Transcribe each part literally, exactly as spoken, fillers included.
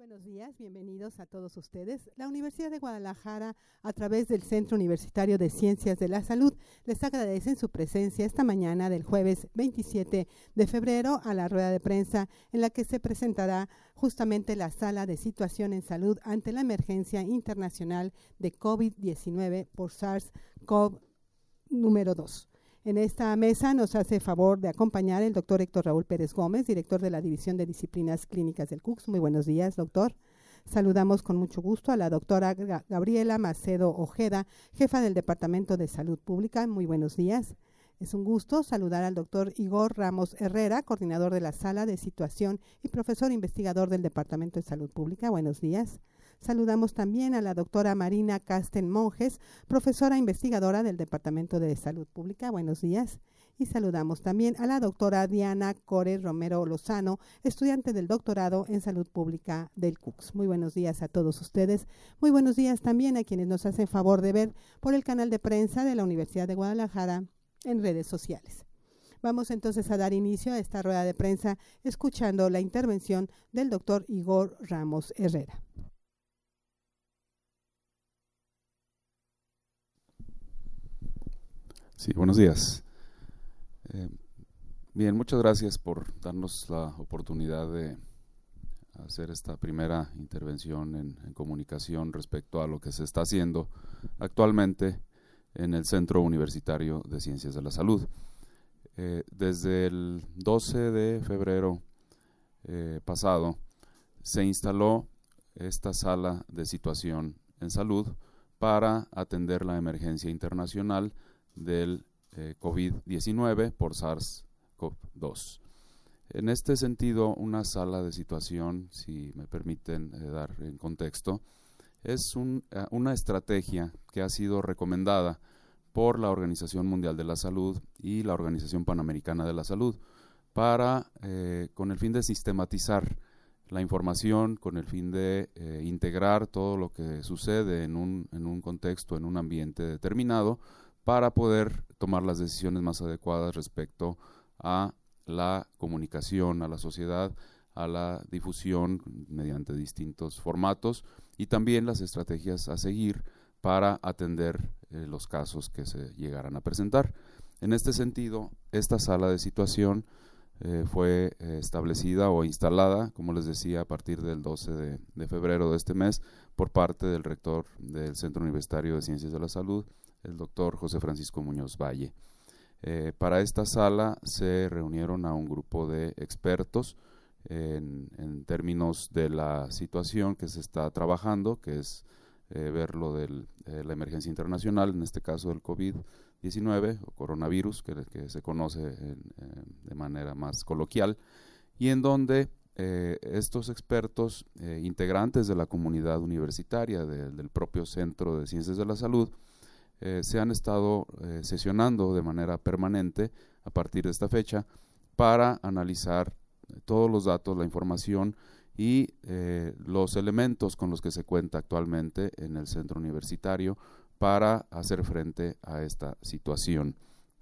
Buenos días, bienvenidos a todos ustedes. La Universidad de Guadalajara, a través del Centro Universitario de Ciencias de la Salud, les agradecen su presencia esta mañana del jueves veintisiete de febrero a la rueda de prensa en la que se presentará justamente la sala de situación en salud ante la emergencia internacional de COVID diecinueve por SARS-CoV número dos. En esta mesa nos hace favor de acompañar el doctor Héctor Raúl Pérez Gómez, director de la División de Disciplinas Clínicas del C U C S. Muy buenos días, doctor. Saludamos con mucho gusto a la doctora Gabriela Macedo Ojeda, jefa del Departamento de Salud Pública. Muy buenos días. Es un gusto saludar al doctor Igor Ramos Herrera, coordinador de la Sala de Situación y profesor investigador del Departamento de Salud Pública. Buenos días. Saludamos también a la doctora Marina Casten Monjes, profesora investigadora del Departamento de Salud Pública. Buenos días. Y saludamos también a la doctora Diana Core Romero Lozano, estudiante del doctorado en Salud Pública del C U C S. Muy buenos días a todos ustedes. Muy buenos días también a quienes nos hacen favor de ver por el canal de prensa de la Universidad de Guadalajara en redes sociales. Vamos entonces a dar inicio a esta rueda de prensa escuchando la intervención del doctor Igor Ramos Herrera. Sí, buenos días. Eh, bien, muchas gracias por darnos la oportunidad de hacer esta primera intervención en, en comunicación respecto a lo que se está haciendo actualmente en el Centro Universitario de Ciencias de la Salud. Eh, desde el doce de febrero eh, pasado se instaló esta sala de situación en salud para atender la emergencia internacional del eh, COVID diecinueve por SARS-CoV dos. En este sentido, una sala de situación, si me permiten eh, dar en contexto, es un, uh, una estrategia que ha sido recomendada por la Organización Mundial de la Salud y la Organización Panamericana de la Salud para, eh, con el fin de sistematizar la información, con el fin de eh, integrar todo lo que sucede en un, en un contexto, en un ambiente determinado, para poder tomar las decisiones más adecuadas respecto a la comunicación, a la sociedad, a la difusión mediante distintos formatos y también las estrategias a seguir para atender eh, los casos que se llegaran a presentar. En este sentido, esta sala de situación eh, fue eh, establecida o instalada, como les decía, a partir del doce de, de febrero de este mes por parte del rector del Centro Universitario de Ciencias de la Salud, el doctor José Francisco Muñoz Valle. Eh, para esta sala se reunieron a un grupo de expertos en, en términos de la situación que se está trabajando, que es eh, ver lo de eh, la emergencia internacional, en este caso del COVID diecinueve o coronavirus, que, que se conoce en, eh, de manera más coloquial, y en donde eh, estos expertos, eh, integrantes de la comunidad universitaria, de, del propio Centro de Ciencias de la Salud, Eh, se han estado eh, sesionando de manera permanente a partir de esta fecha para analizar eh, todos los datos, la información y eh, los elementos con los que se cuenta actualmente en el centro universitario para hacer frente a esta situación.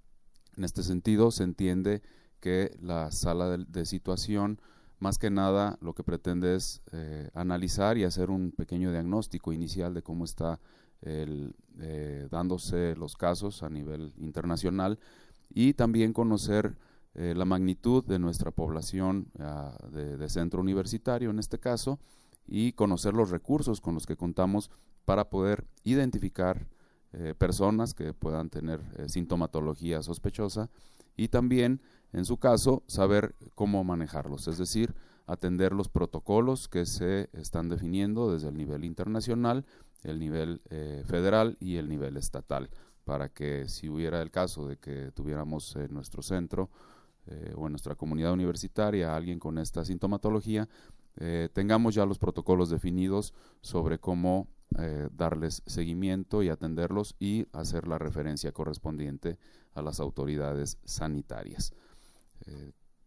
En este sentido, se entiende que la sala de, de situación, más que nada, lo que pretende es eh, analizar y hacer un pequeño diagnóstico inicial de cómo está El, eh, dándose los casos a nivel internacional y también conocer eh, la magnitud de nuestra población uh, de, de centro universitario en este caso y conocer los recursos con los que contamos para poder identificar eh, personas que puedan tener eh, sintomatología sospechosa y también en su caso saber cómo manejarlos, es decir, atender los protocolos que se están definiendo desde el nivel internacional, el nivel eh, federal y el nivel estatal, para que si hubiera el caso de que tuviéramos en nuestro centro eh, o en nuestra comunidad universitaria alguien con esta sintomatología, eh, tengamos ya los protocolos definidos sobre cómo eh, darles seguimiento y atenderlos y hacer la referencia correspondiente a las autoridades sanitarias. Eh,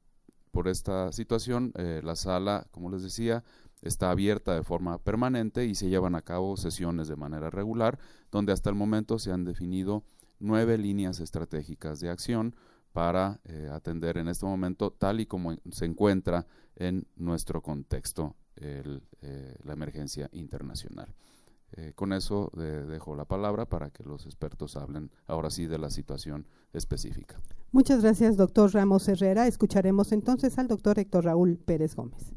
por esta situación, eh, la sala, como les decía, está abierta de forma permanente y se llevan a cabo sesiones de manera regular, donde hasta el momento se han definido nueve líneas estratégicas de acción para eh, atender en este momento tal y como se encuentra en nuestro contexto el, eh, la emergencia internacional. Eh, con eso eh, dejo la palabra para que los expertos hablen ahora sí de la situación específica. Muchas gracias, doctor Ramos Herrera. Escucharemos entonces al doctor Héctor Raúl Pérez Gómez.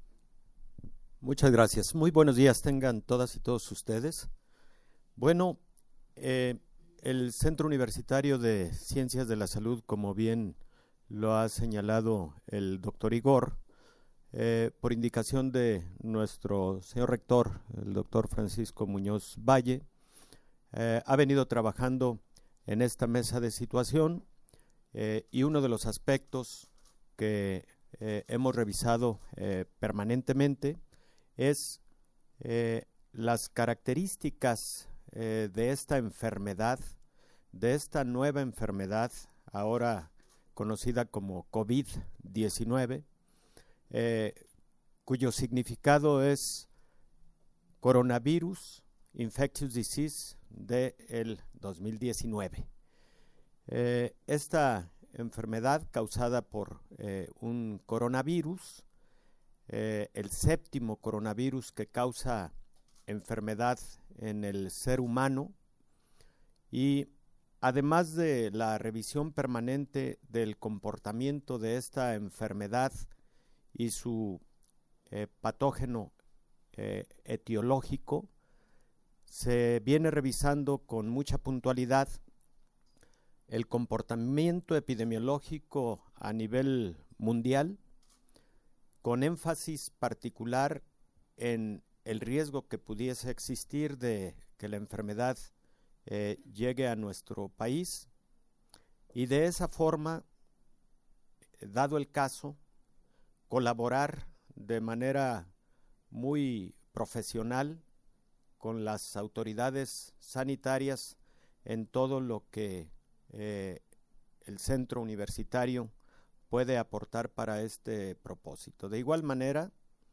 Muchas gracias. Muy buenos días tengan todas y todos ustedes. Bueno, eh, el Centro Universitario de Ciencias de la Salud, como bien lo ha señalado el doctor Igor, eh, por indicación de nuestro señor rector, el doctor Francisco Muñoz Valle, eh, ha venido trabajando en esta mesa de situación eh, y uno de los aspectos que eh, hemos revisado eh, permanentemente es eh, las características eh, de esta enfermedad, de esta nueva enfermedad, ahora conocida como COVID diecinueve, eh, cuyo significado es Coronavirus Infectious Disease del dos mil diecinueve. Eh, esta enfermedad causada por eh, un coronavirus, eh, el séptimo coronavirus que causa enfermedad en el ser humano, y además de la revisión permanente del comportamiento de esta enfermedad y su eh, patógeno eh, etiológico, se viene revisando con mucha puntualidad el comportamiento epidemiológico a nivel mundial, con énfasis particular en el riesgo que pudiese existir de que la enfermedad eh, llegue a nuestro país, y de esa forma, dado el caso, colaborar de manera muy profesional con las autoridades sanitarias en todo lo que eh, el centro universitario puede aportar para este propósito. De igual manera,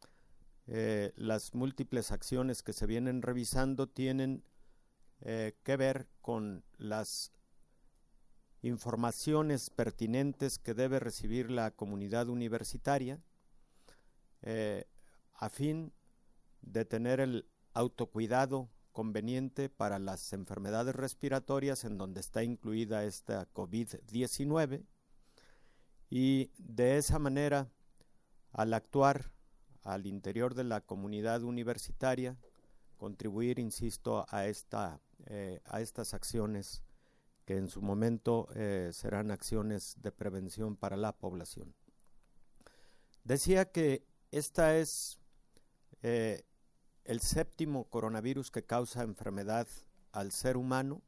eh, las múltiples acciones que se vienen revisando tienen eh, que ver con las informaciones pertinentes que debe recibir la comunidad universitaria eh, a fin de tener el autocuidado conveniente para las enfermedades respiratorias, en donde está incluida esta COVID diecinueve, y de esa manera, al actuar al interior de la comunidad universitaria, contribuir, insisto, a, esta, eh, a estas acciones que en su momento eh, serán acciones de prevención para la población. Decía que esta es eh, el séptimo coronavirus que causa enfermedad al ser humano.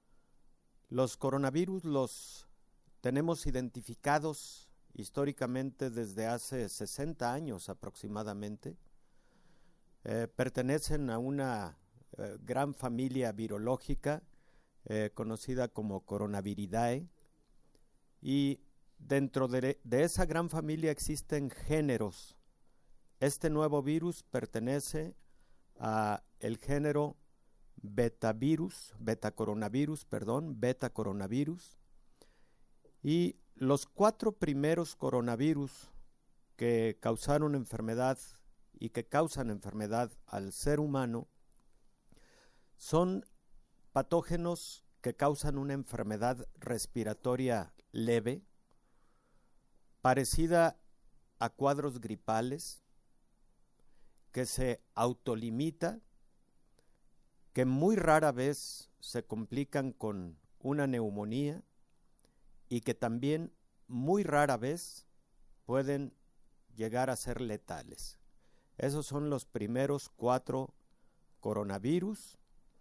Los coronavirus los tenemos identificados históricamente desde hace sesenta años aproximadamente. Eh, pertenecen a una eh, gran familia virológica eh, conocida como Coronaviridae, y dentro de, de esa gran familia existen géneros. Este nuevo virus pertenece a el género betavirus, betacoronavirus, perdón, betacoronavirus, y los cuatro primeros coronavirus que causaron enfermedad y que causan enfermedad al ser humano son patógenos que causan una enfermedad respiratoria leve, parecida a cuadros gripales, que se autolimita, que muy rara vez se complican con una neumonía y que también muy rara vez pueden llegar a ser letales. Esos son los primeros cuatro coronavirus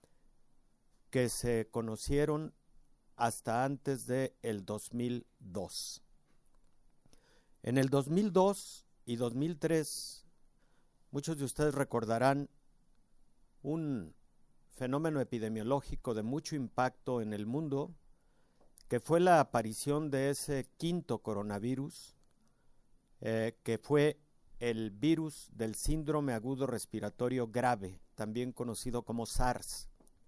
que se conocieron hasta antes de el dos mil dos. En el dos mil dos y dos mil tres, muchos de ustedes recordarán un fenómeno epidemiológico de mucho impacto en el mundo, que fue la aparición de ese quinto coronavirus, eh, que fue el virus del síndrome agudo respiratorio grave, también conocido como SARS.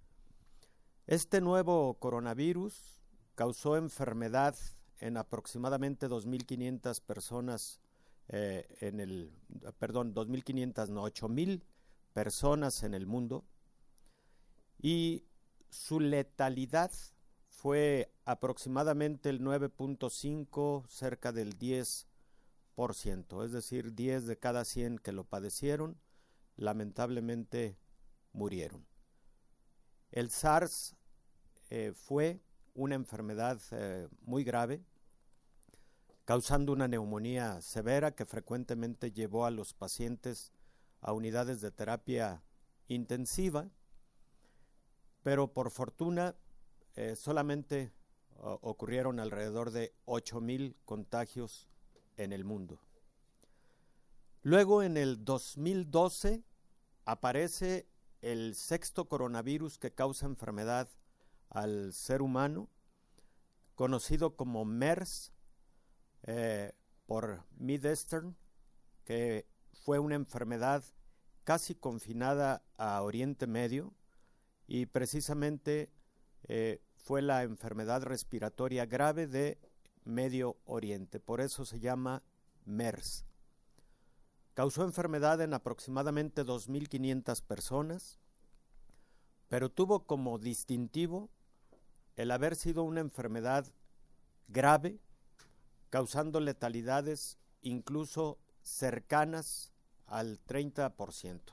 Este nuevo coronavirus causó enfermedad en aproximadamente dos mil quinientas personas eh, en el, perdón, dos mil quinientas, no, ocho mil personas en el mundo, y su letalidad fue aproximadamente el nueve punto cinco, cerca del diez por ciento, es decir, diez de cada cien que lo padecieron, lamentablemente murieron. El SARS eh, fue una enfermedad eh, muy grave, causando una neumonía severa que frecuentemente llevó a los pacientes a unidades de terapia intensiva, pero por fortuna eh, solamente uh, ocurrieron alrededor de ocho mil contagios en el mundo. Luego, en el dos mil doce, aparece el sexto coronavirus que causa enfermedad al ser humano, conocido como MERS, eh, por Mideastern, que fue una enfermedad casi confinada a Oriente Medio, y precisamente eh, fue la enfermedad respiratoria grave de Medio Oriente, por eso se llama MERS. Causó enfermedad en aproximadamente dos mil quinientas personas, pero tuvo como distintivo el haber sido una enfermedad grave, causando letalidades incluso cercanas al treinta por ciento.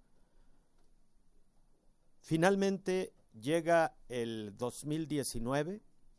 Finalmente llega el dos mil diecinueve,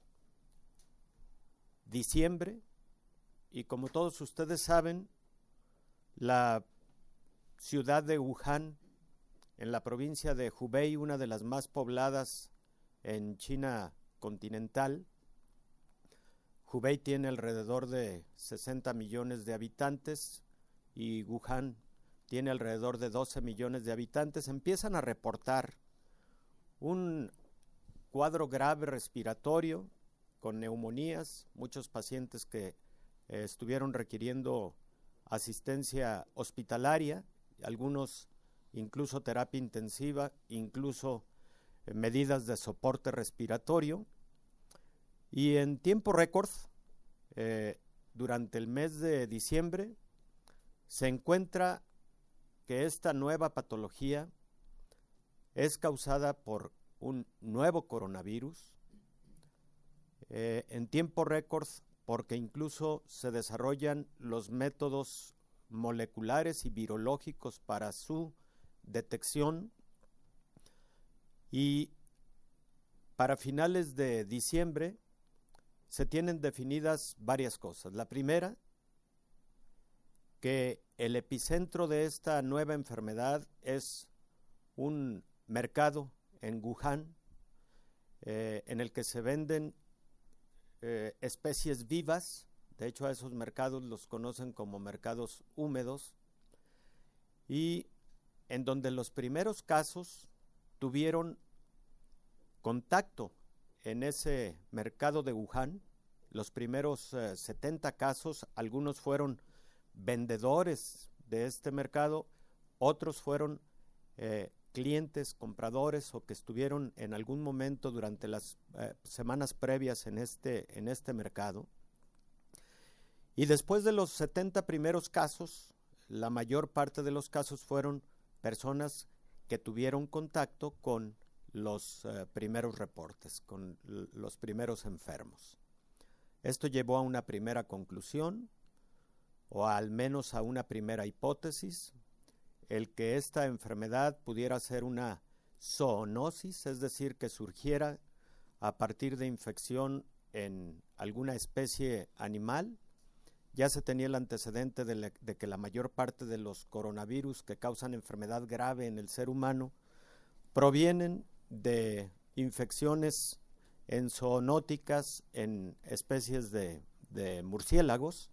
diciembre, y como todos ustedes saben, la ciudad de Wuhan, en la provincia de Hubei, una de las más pobladas en China continental. Hubei tiene alrededor de sesenta millones de habitantes y Wuhan tiene alrededor de doce millones de habitantes. Empiezan a reportar un cuadro grave respiratorio con neumonías, muchos pacientes que eh, estuvieron requiriendo asistencia hospitalaria, algunos incluso terapia intensiva, incluso eh, medidas de soporte respiratorio. Y en tiempo récord, eh, durante el mes de diciembre, se encuentra que esta nueva patología es causada por un nuevo coronavirus, eh, en tiempo récord, porque incluso se desarrollan los métodos moleculares y virológicos para su detección, y para finales de diciembre se tienen definidas varias cosas. La primera, que el epicentro de esta nueva enfermedad es un mercado en Wuhan, eh, en el que se venden eh, especies vivas. De hecho, a esos mercados los conocen como mercados húmedos, y en donde los primeros casos tuvieron contacto en ese mercado de Wuhan. Los primeros eh, setenta casos, algunos fueron vendedores de este mercado, otros fueron eh, clientes, compradores, o que estuvieron en algún momento durante las eh, semanas previas en este, en este mercado. Y después de los setenta primeros casos, la mayor parte de los casos fueron personas que tuvieron contacto con los eh, primeros reportes, con los primeros enfermos. Esto llevó a una primera conclusión, o al menos a una primera hipótesis, el que esta enfermedad pudiera ser una zoonosis, es decir, que surgiera a partir de infección en alguna especie animal. Ya se tenía el antecedente de, la, de que la mayor parte de los coronavirus que causan enfermedad grave en el ser humano provienen de infecciones en zoonóticas, en especies de, de murciélagos,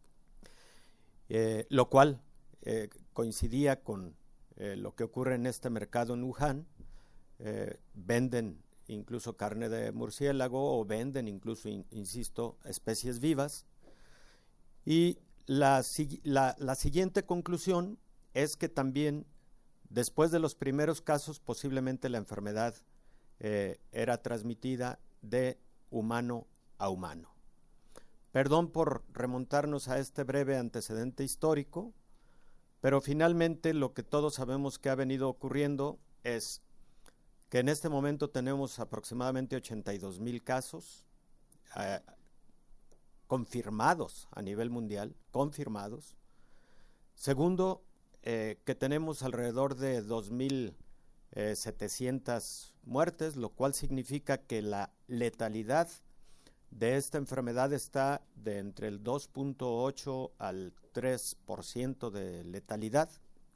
eh, lo cual eh, coincidía con eh, lo que ocurre en este mercado en Wuhan. Eh, venden incluso carne de murciélago, o venden incluso, in, insisto, especies vivas. Y la, la, la siguiente conclusión es que también, después de los primeros casos, posiblemente la enfermedad eh, era transmitida de humano a humano. Perdón por remontarnos a este breve antecedente histórico, pero finalmente lo que todos sabemos que ha venido ocurriendo es que en este momento tenemos aproximadamente ochenta y dos mil casos eh, confirmados a nivel mundial, confirmados. Segundo, eh, que tenemos alrededor de dos mil setecientas muertes, lo cual significa que la letalidad de esta enfermedad está de entre el dos punto ocho al tres por ciento de letalidad.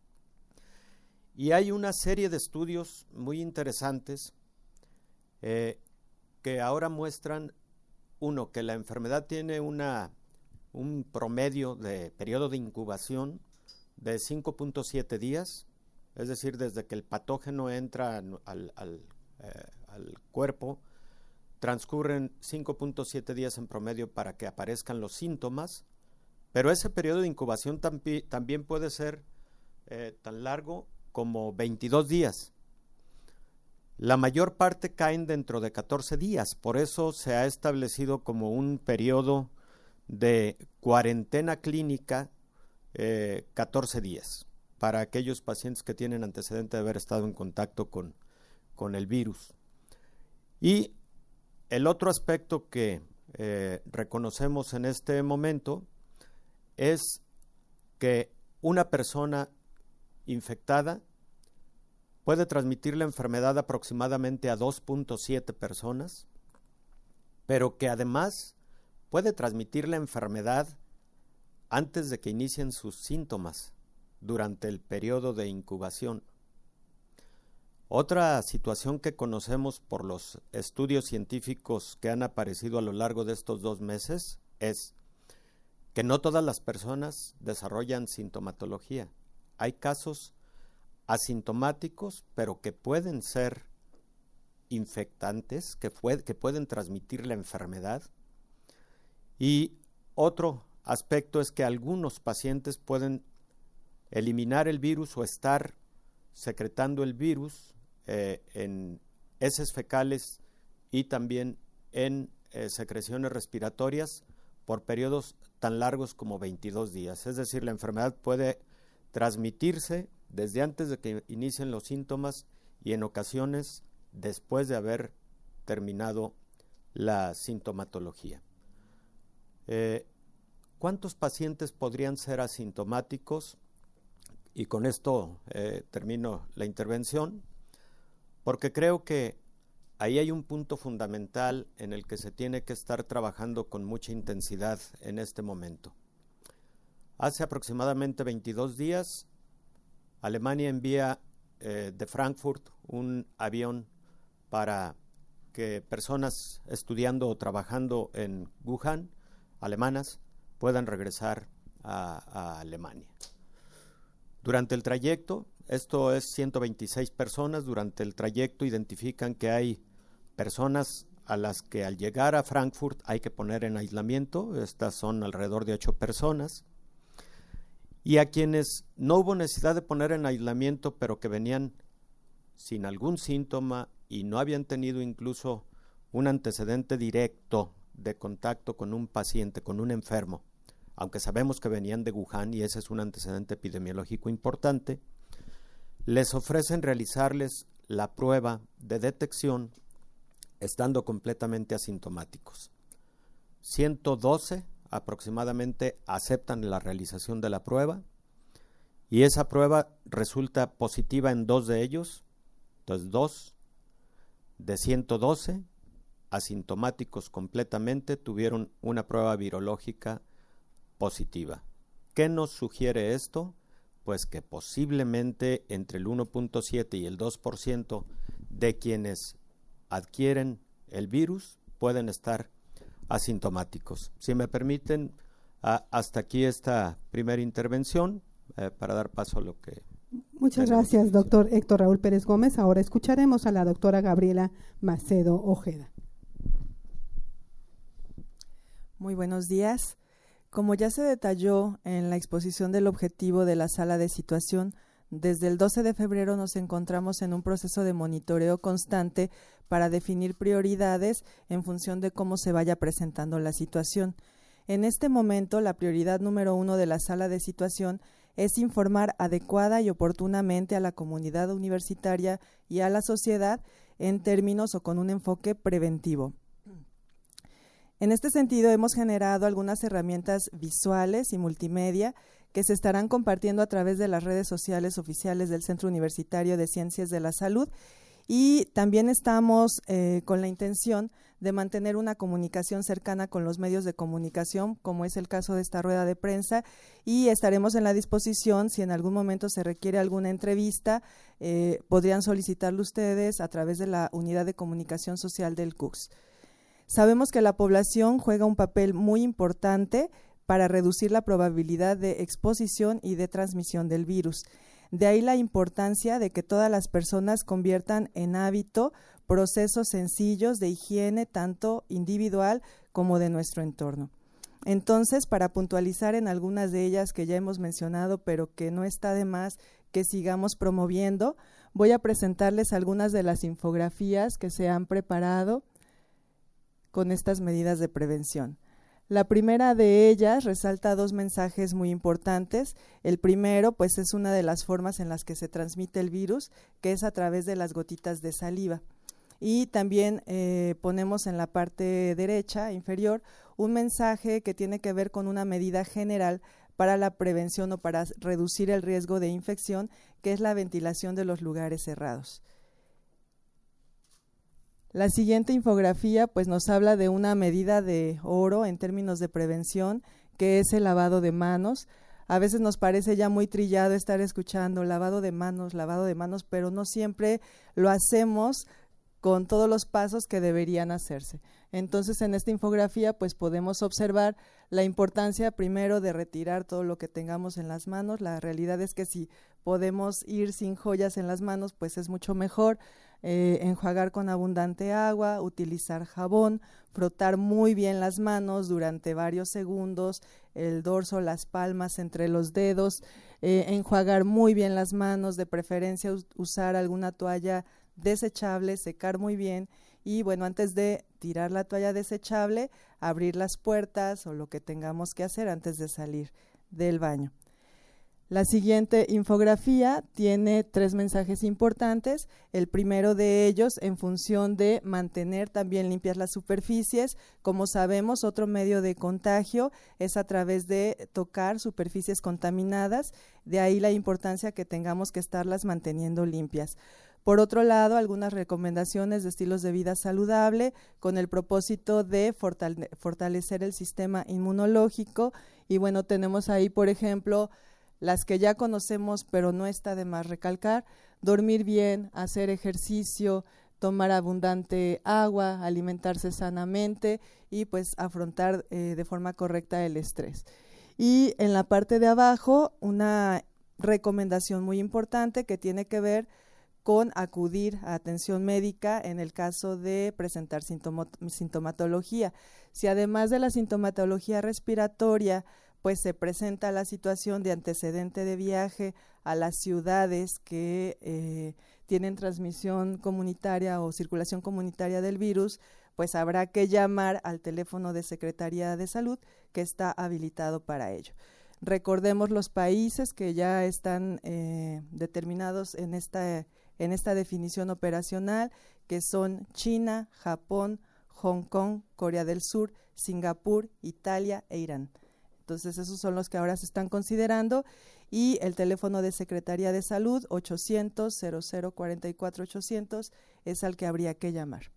Y hay una serie de estudios muy interesantes eh, que ahora muestran, uno, que la enfermedad tiene una, un promedio de periodo de incubación de cinco punto siete días, es decir, desde que el patógeno entra al, al, eh, al cuerpo, transcurren cinco punto siete días en promedio para que aparezcan los síntomas, pero ese periodo de incubación tambi también puede ser eh, tan largo como veintidós días. La mayor parte caen dentro de catorce días, por eso se ha establecido como un periodo de cuarentena clínica eh, catorce días para aquellos pacientes que tienen antecedente de haber estado en contacto con, con el virus. Y el otro aspecto que eh, reconocemos en este momento es que una persona infectada puede transmitir la enfermedad aproximadamente a dos punto siete personas, pero que además puede transmitir la enfermedad antes de que inicien sus síntomas durante el periodo de incubación. Otra situación que conocemos por los estudios científicos que han aparecido a lo largo de estos dos meses es que no todas las personas desarrollan sintomatología. Hay casos asintomáticos, pero que pueden ser infectantes, que, fue, que pueden transmitir la enfermedad. Y otro aspecto es que algunos pacientes pueden eliminar el virus o estar secretando el virus eh, en heces fecales y también en eh, secreciones respiratorias por periodos tan largos como veintidós días. Es decir, la enfermedad puede transmitirse desde antes de que inicien los síntomas y en ocasiones después de haber terminado la sintomatología. Eh, ¿Cuántos pacientes podrían ser asintomáticos? Y con esto eh, termino la intervención, porque creo que ahí hay un punto fundamental en el que se tiene que estar trabajando con mucha intensidad en este momento. Hace aproximadamente veintidós días, Alemania envía eh, de Frankfurt un avión para que personas estudiando o trabajando en Wuhan, alemanas, puedan regresar a, a Alemania. Durante el trayecto, esto es ciento veintiséis personas, durante el trayecto identifican que hay personas a las que al llegar a Frankfurt hay que poner en aislamiento, estas son alrededor de ocho personas, y a quienes no hubo necesidad de poner en aislamiento, pero que venían sin algún síntoma y no habían tenido incluso un antecedente directo de contacto con un paciente, con un enfermo, aunque sabemos que venían de Wuhan y ese es un antecedente epidemiológico importante, les ofrecen realizarles la prueba de detección estando completamente asintomáticos. ciento doce aproximadamente aceptan la realización de la prueba y esa prueba resulta positiva en dos de ellos, entonces dos de ciento doce asintomáticos completamente tuvieron una prueba virológica positiva. ¿Qué nos sugiere esto? Pues que posiblemente entre el uno punto siete y el dos por ciento de quienes adquieren el virus pueden estar asintomáticos. Si me permiten, a, hasta aquí esta primera intervención eh, para dar paso a lo que... Muchas gracias, doctor Héctor Raúl Pérez Gómez. Ahora escucharemos a la doctora Gabriela Macedo Ojeda. Muy buenos días. Como ya se detalló en la exposición del objetivo de la sala de situación, desde el doce de febrero nos encontramos en un proceso de monitoreo constante para definir prioridades en función de cómo se vaya presentando la situación. En este momento, la prioridad número uno de la sala de situación es informar adecuada y oportunamente a la comunidad universitaria y a la sociedad en términos o con un enfoque preventivo. En este sentido, hemos generado algunas herramientas visuales y multimedia que se estarán compartiendo a través de las redes sociales oficiales del Centro Universitario de Ciencias de la Salud, y también estamos eh, con la intención de mantener una comunicación cercana con los medios de comunicación, como es el caso de esta rueda de prensa, y estaremos en la disposición, si en algún momento se requiere alguna entrevista, eh, podrían solicitarlo ustedes a través de la Unidad de Comunicación Social del C U C S. Sabemos que la población juega un papel muy importante para reducir la probabilidad de exposición y de transmisión del virus. De ahí la importancia de que todas las personas conviertan en hábito procesos sencillos de higiene, tanto individual como de nuestro entorno. Entonces, para puntualizar en algunas de ellas que ya hemos mencionado, pero que no está de más que sigamos promoviendo, voy a presentarles algunas de las infografías que se han preparado con estas medidas de prevención. La primera de ellas resalta dos mensajes muy importantes. El primero, pues, es una de las formas en las que se transmite el virus, que es a través de las gotitas de saliva. Y también eh, ponemos en la parte derecha, inferior, un mensaje que tiene que ver con una medida general para la prevención o para reducir el riesgo de infección, que es la ventilación de los lugares cerrados. La siguiente infografía pues nos habla de una medida de oro en términos de prevención, que es el lavado de manos. A veces nos parece ya muy trillado estar escuchando lavado de manos, lavado de manos, pero no siempre lo hacemos con todos los pasos que deberían hacerse. Entonces, en esta infografía pues podemos observar la importancia primero de retirar todo lo que tengamos en las manos. La realidad es que si podemos ir sin joyas en las manos, pues es mucho mejor. Eh, enjuagar con abundante agua, utilizar jabón, frotar muy bien las manos durante varios segundos, el dorso, las palmas entre los dedos, eh, enjuagar muy bien las manos, de preferencia us- usar alguna toalla desechable, secar muy bien y bueno, antes de tirar la toalla desechable, abrir las puertas o lo que tengamos que hacer antes de salir del baño. La siguiente infografía tiene tres mensajes importantes. El primero de ellos en función de mantener también limpias las superficies. Como sabemos, otro medio de contagio es a través de tocar superficies contaminadas, de ahí la importancia que tengamos que estarlas manteniendo limpias. Por otro lado, algunas recomendaciones de estilos de vida saludable con el propósito de fortale- fortalecer el sistema inmunológico. Y bueno, tenemos ahí, por ejemplo, las que ya conocemos, pero no está de más recalcar: dormir bien, hacer ejercicio, tomar abundante agua, alimentarse sanamente y pues afrontar eh, de forma correcta el estrés. Y en la parte de abajo, una recomendación muy importante que tiene que ver con acudir a atención médica en el caso de presentar sintomatología. Si además de la sintomatología respiratoria pues se presenta la situación de antecedente de viaje a las ciudades que eh, tienen transmisión comunitaria o circulación comunitaria del virus, pues habrá que llamar al teléfono de Secretaría de Salud que está habilitado para ello. Recordemos los países que ya están eh, determinados en esta, en esta definición operacional, que son China, Japón, Hong Kong, Corea del Sur, Singapur, Italia e Irán. Entonces, esos son los que ahora se están considerando, y el teléfono de Secretaría de Salud, ochocientos, cero cero cuarenta y cuatro ochocientos, es al que habría que llamar.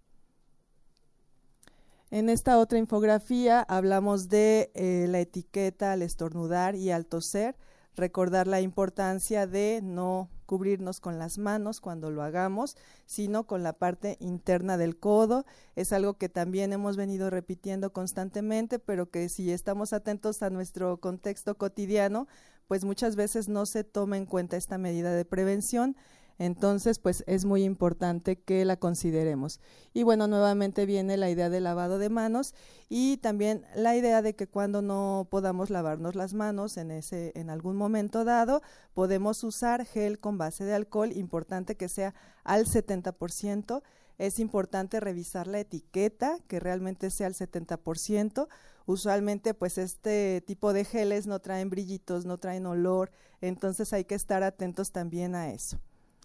En esta otra infografía hablamos de eh, la etiqueta al estornudar y al toser, recordar la importancia de no cubrirnos con las manos cuando lo hagamos, sino con la parte interna del codo. Es algo que también hemos venido repitiendo constantemente, pero que si estamos atentos a nuestro contexto cotidiano, pues muchas veces no se toma en cuenta esta medida de prevención. Entonces, pues es muy importante que la consideremos. Y bueno, nuevamente viene la idea del lavado de manos y también la idea de que cuando no podamos lavarnos las manos en ese, en algún momento dado, podemos usar gel con base de alcohol, importante que sea al setenta por ciento. es importante revisar la etiqueta, que realmente sea el setenta por ciento. Usualmente pues este tipo de geles no traen brillitos, no traen olor, entonces hay que estar atentos también a eso.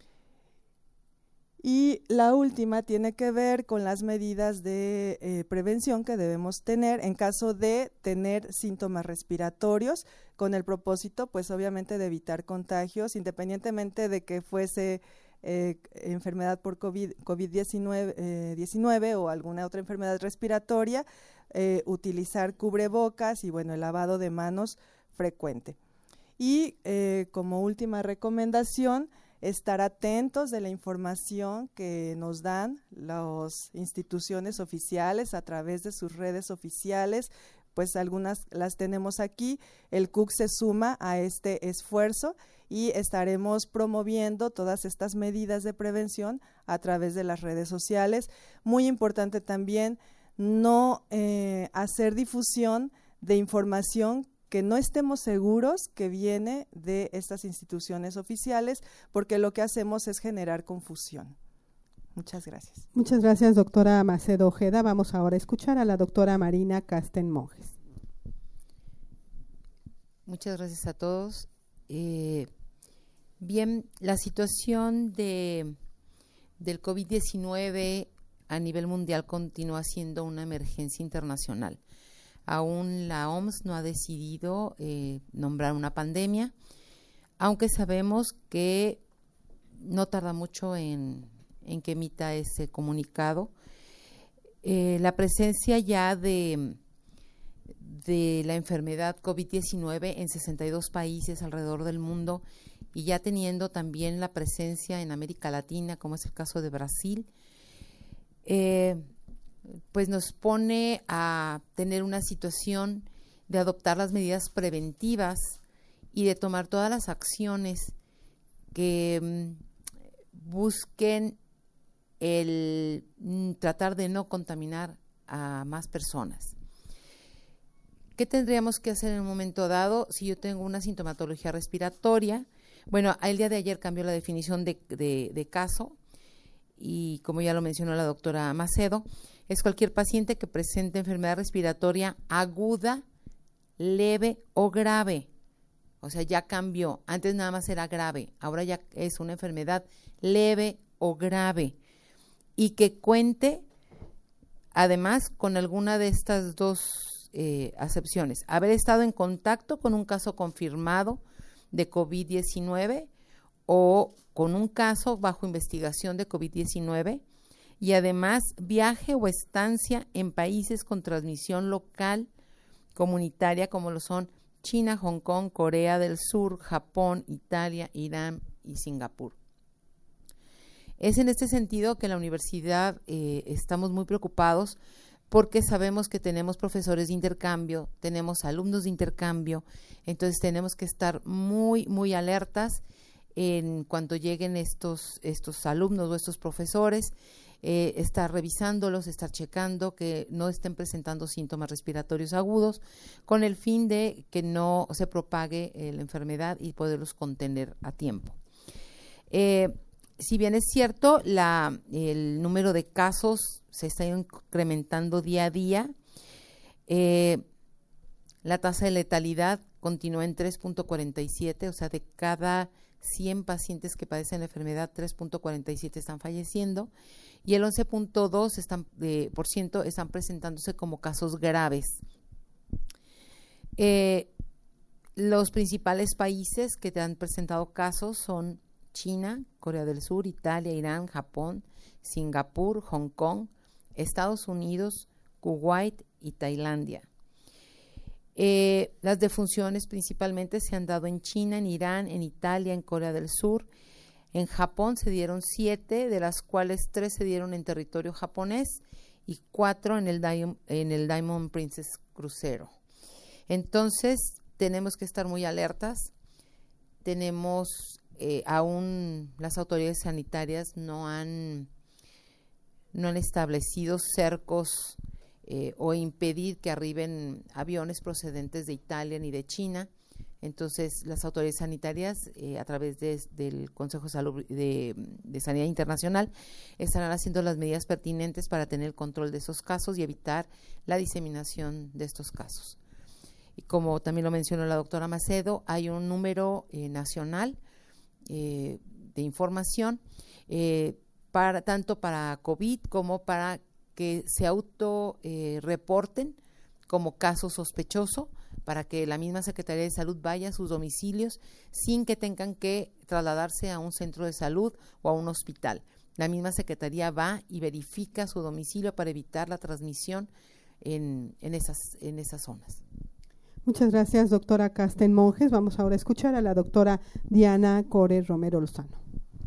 Y la última tiene que ver con las medidas de eh, prevención que debemos tener en caso de tener síntomas respiratorios, con el propósito pues obviamente de evitar contagios, independientemente de que fuese eh, enfermedad por COVID diecinueve eh, diecinueve o alguna otra enfermedad respiratoria, eh, utilizar cubrebocas y bueno, el lavado de manos frecuente. Y eh, como última recomendación, estar atentos de la información que nos dan las instituciones oficiales a través de sus redes oficiales, pues algunas las tenemos aquí. El C U C se suma a este esfuerzo y estaremos promoviendo todas estas medidas de prevención a través de las redes sociales. Muy importante también no eh, hacer difusión de información que no estemos seguros que viene de estas instituciones oficiales, porque lo que hacemos es generar confusión. Muchas gracias. Muchas gracias, doctora Macedo Ojeda. Vamos ahora a escuchar a la doctora Marina Casten Monjes. Muchas gracias a todos. Eh, bien, la situación de, del COVID diecinueve a nivel mundial continúa siendo una emergencia internacional. Aún la O M S no ha decidido eh, nombrar una pandemia, aunque sabemos que no tarda mucho en, en que emita ese comunicado. Eh, la presencia ya de, de la enfermedad COVID diecinueve en sesenta y dos países alrededor del mundo y ya teniendo también la presencia en América Latina, como es el caso de Brasil, eh, pues nos pone a tener una situación de adoptar las medidas preventivas y de tomar todas las acciones que mm, busquen el mm, tratar de no contaminar a más personas. ¿Qué tendríamos que hacer en un momento dado si yo tengo una sintomatología respiratoria? Bueno, el día de ayer cambió la definición de, de, de caso y como ya lo mencionó la doctora Macedo, es cualquier paciente que presente enfermedad respiratoria aguda, leve o grave. O sea, ya cambió. Antes nada más era grave, ahora ya es una enfermedad leve o grave. Y que cuente, además, con alguna de estas dos eh, acepciones. Haber estado en contacto con un caso confirmado de COVID diecinueve o con un caso bajo investigación de COVID diecinueve, y además viaje o estancia en países con transmisión local comunitaria como lo son China, Hong Kong, Corea del Sur, Japón, Italia, Irán y Singapur. Es en este sentido que en la universidad eh, estamos muy preocupados porque sabemos que tenemos profesores de intercambio, tenemos alumnos de intercambio, entonces tenemos que estar muy, muy alertas en cuanto lleguen estos, estos alumnos o estos profesores, Eh, estar revisándolos, estar checando que no estén presentando síntomas respiratorios agudos con el fin de que no se propague eh, la enfermedad y poderlos contener a tiempo. Eh, si bien es cierto, la, el número de casos se está incrementando día a día, eh, la tasa de letalidad continúa en tres punto cuarenta y siete, o sea, de cada cien pacientes que padecen la enfermedad, tres punto cuarenta y siete están falleciendo y el once punto dos están, eh, por ciento están presentándose como casos graves. Eh, los principales países que te han presentado casos son China, Corea del Sur, Italia, Irán, Japón, Singapur, Hong Kong, Estados Unidos, Kuwait y Tailandia. Eh, las defunciones principalmente se han dado en China, en Irán, en Italia, en Corea del Sur. En Japón se dieron siete, de las cuales tres se dieron en territorio japonés y cuatro en el, Diamond, en el Diamond Princess crucero. Entonces, tenemos que estar muy alertas. Tenemos, eh, aún las autoridades sanitarias no han, no han establecido cercos Eh, o impedir que arriben aviones procedentes de Italia ni de China. Entonces, las autoridades sanitarias, eh, a través de, del Consejo de Salud de, de Sanidad Internacional, estarán haciendo las medidas pertinentes para tener el control de esos casos y evitar la diseminación de estos casos. Y como también lo mencionó la doctora Macedo, hay un número eh, nacional eh, de información, eh, para tanto para COVID como para que se auto eh, reporten como caso sospechoso, para que la misma Secretaría de Salud vaya a sus domicilios sin que tengan que trasladarse a un centro de salud o a un hospital. La misma Secretaría va y verifica su domicilio para evitar la transmisión en, en, esas, en esas zonas. Muchas gracias, doctora Casten Monjes. Vamos ahora a escuchar a la doctora Diana Core Romero Lozano.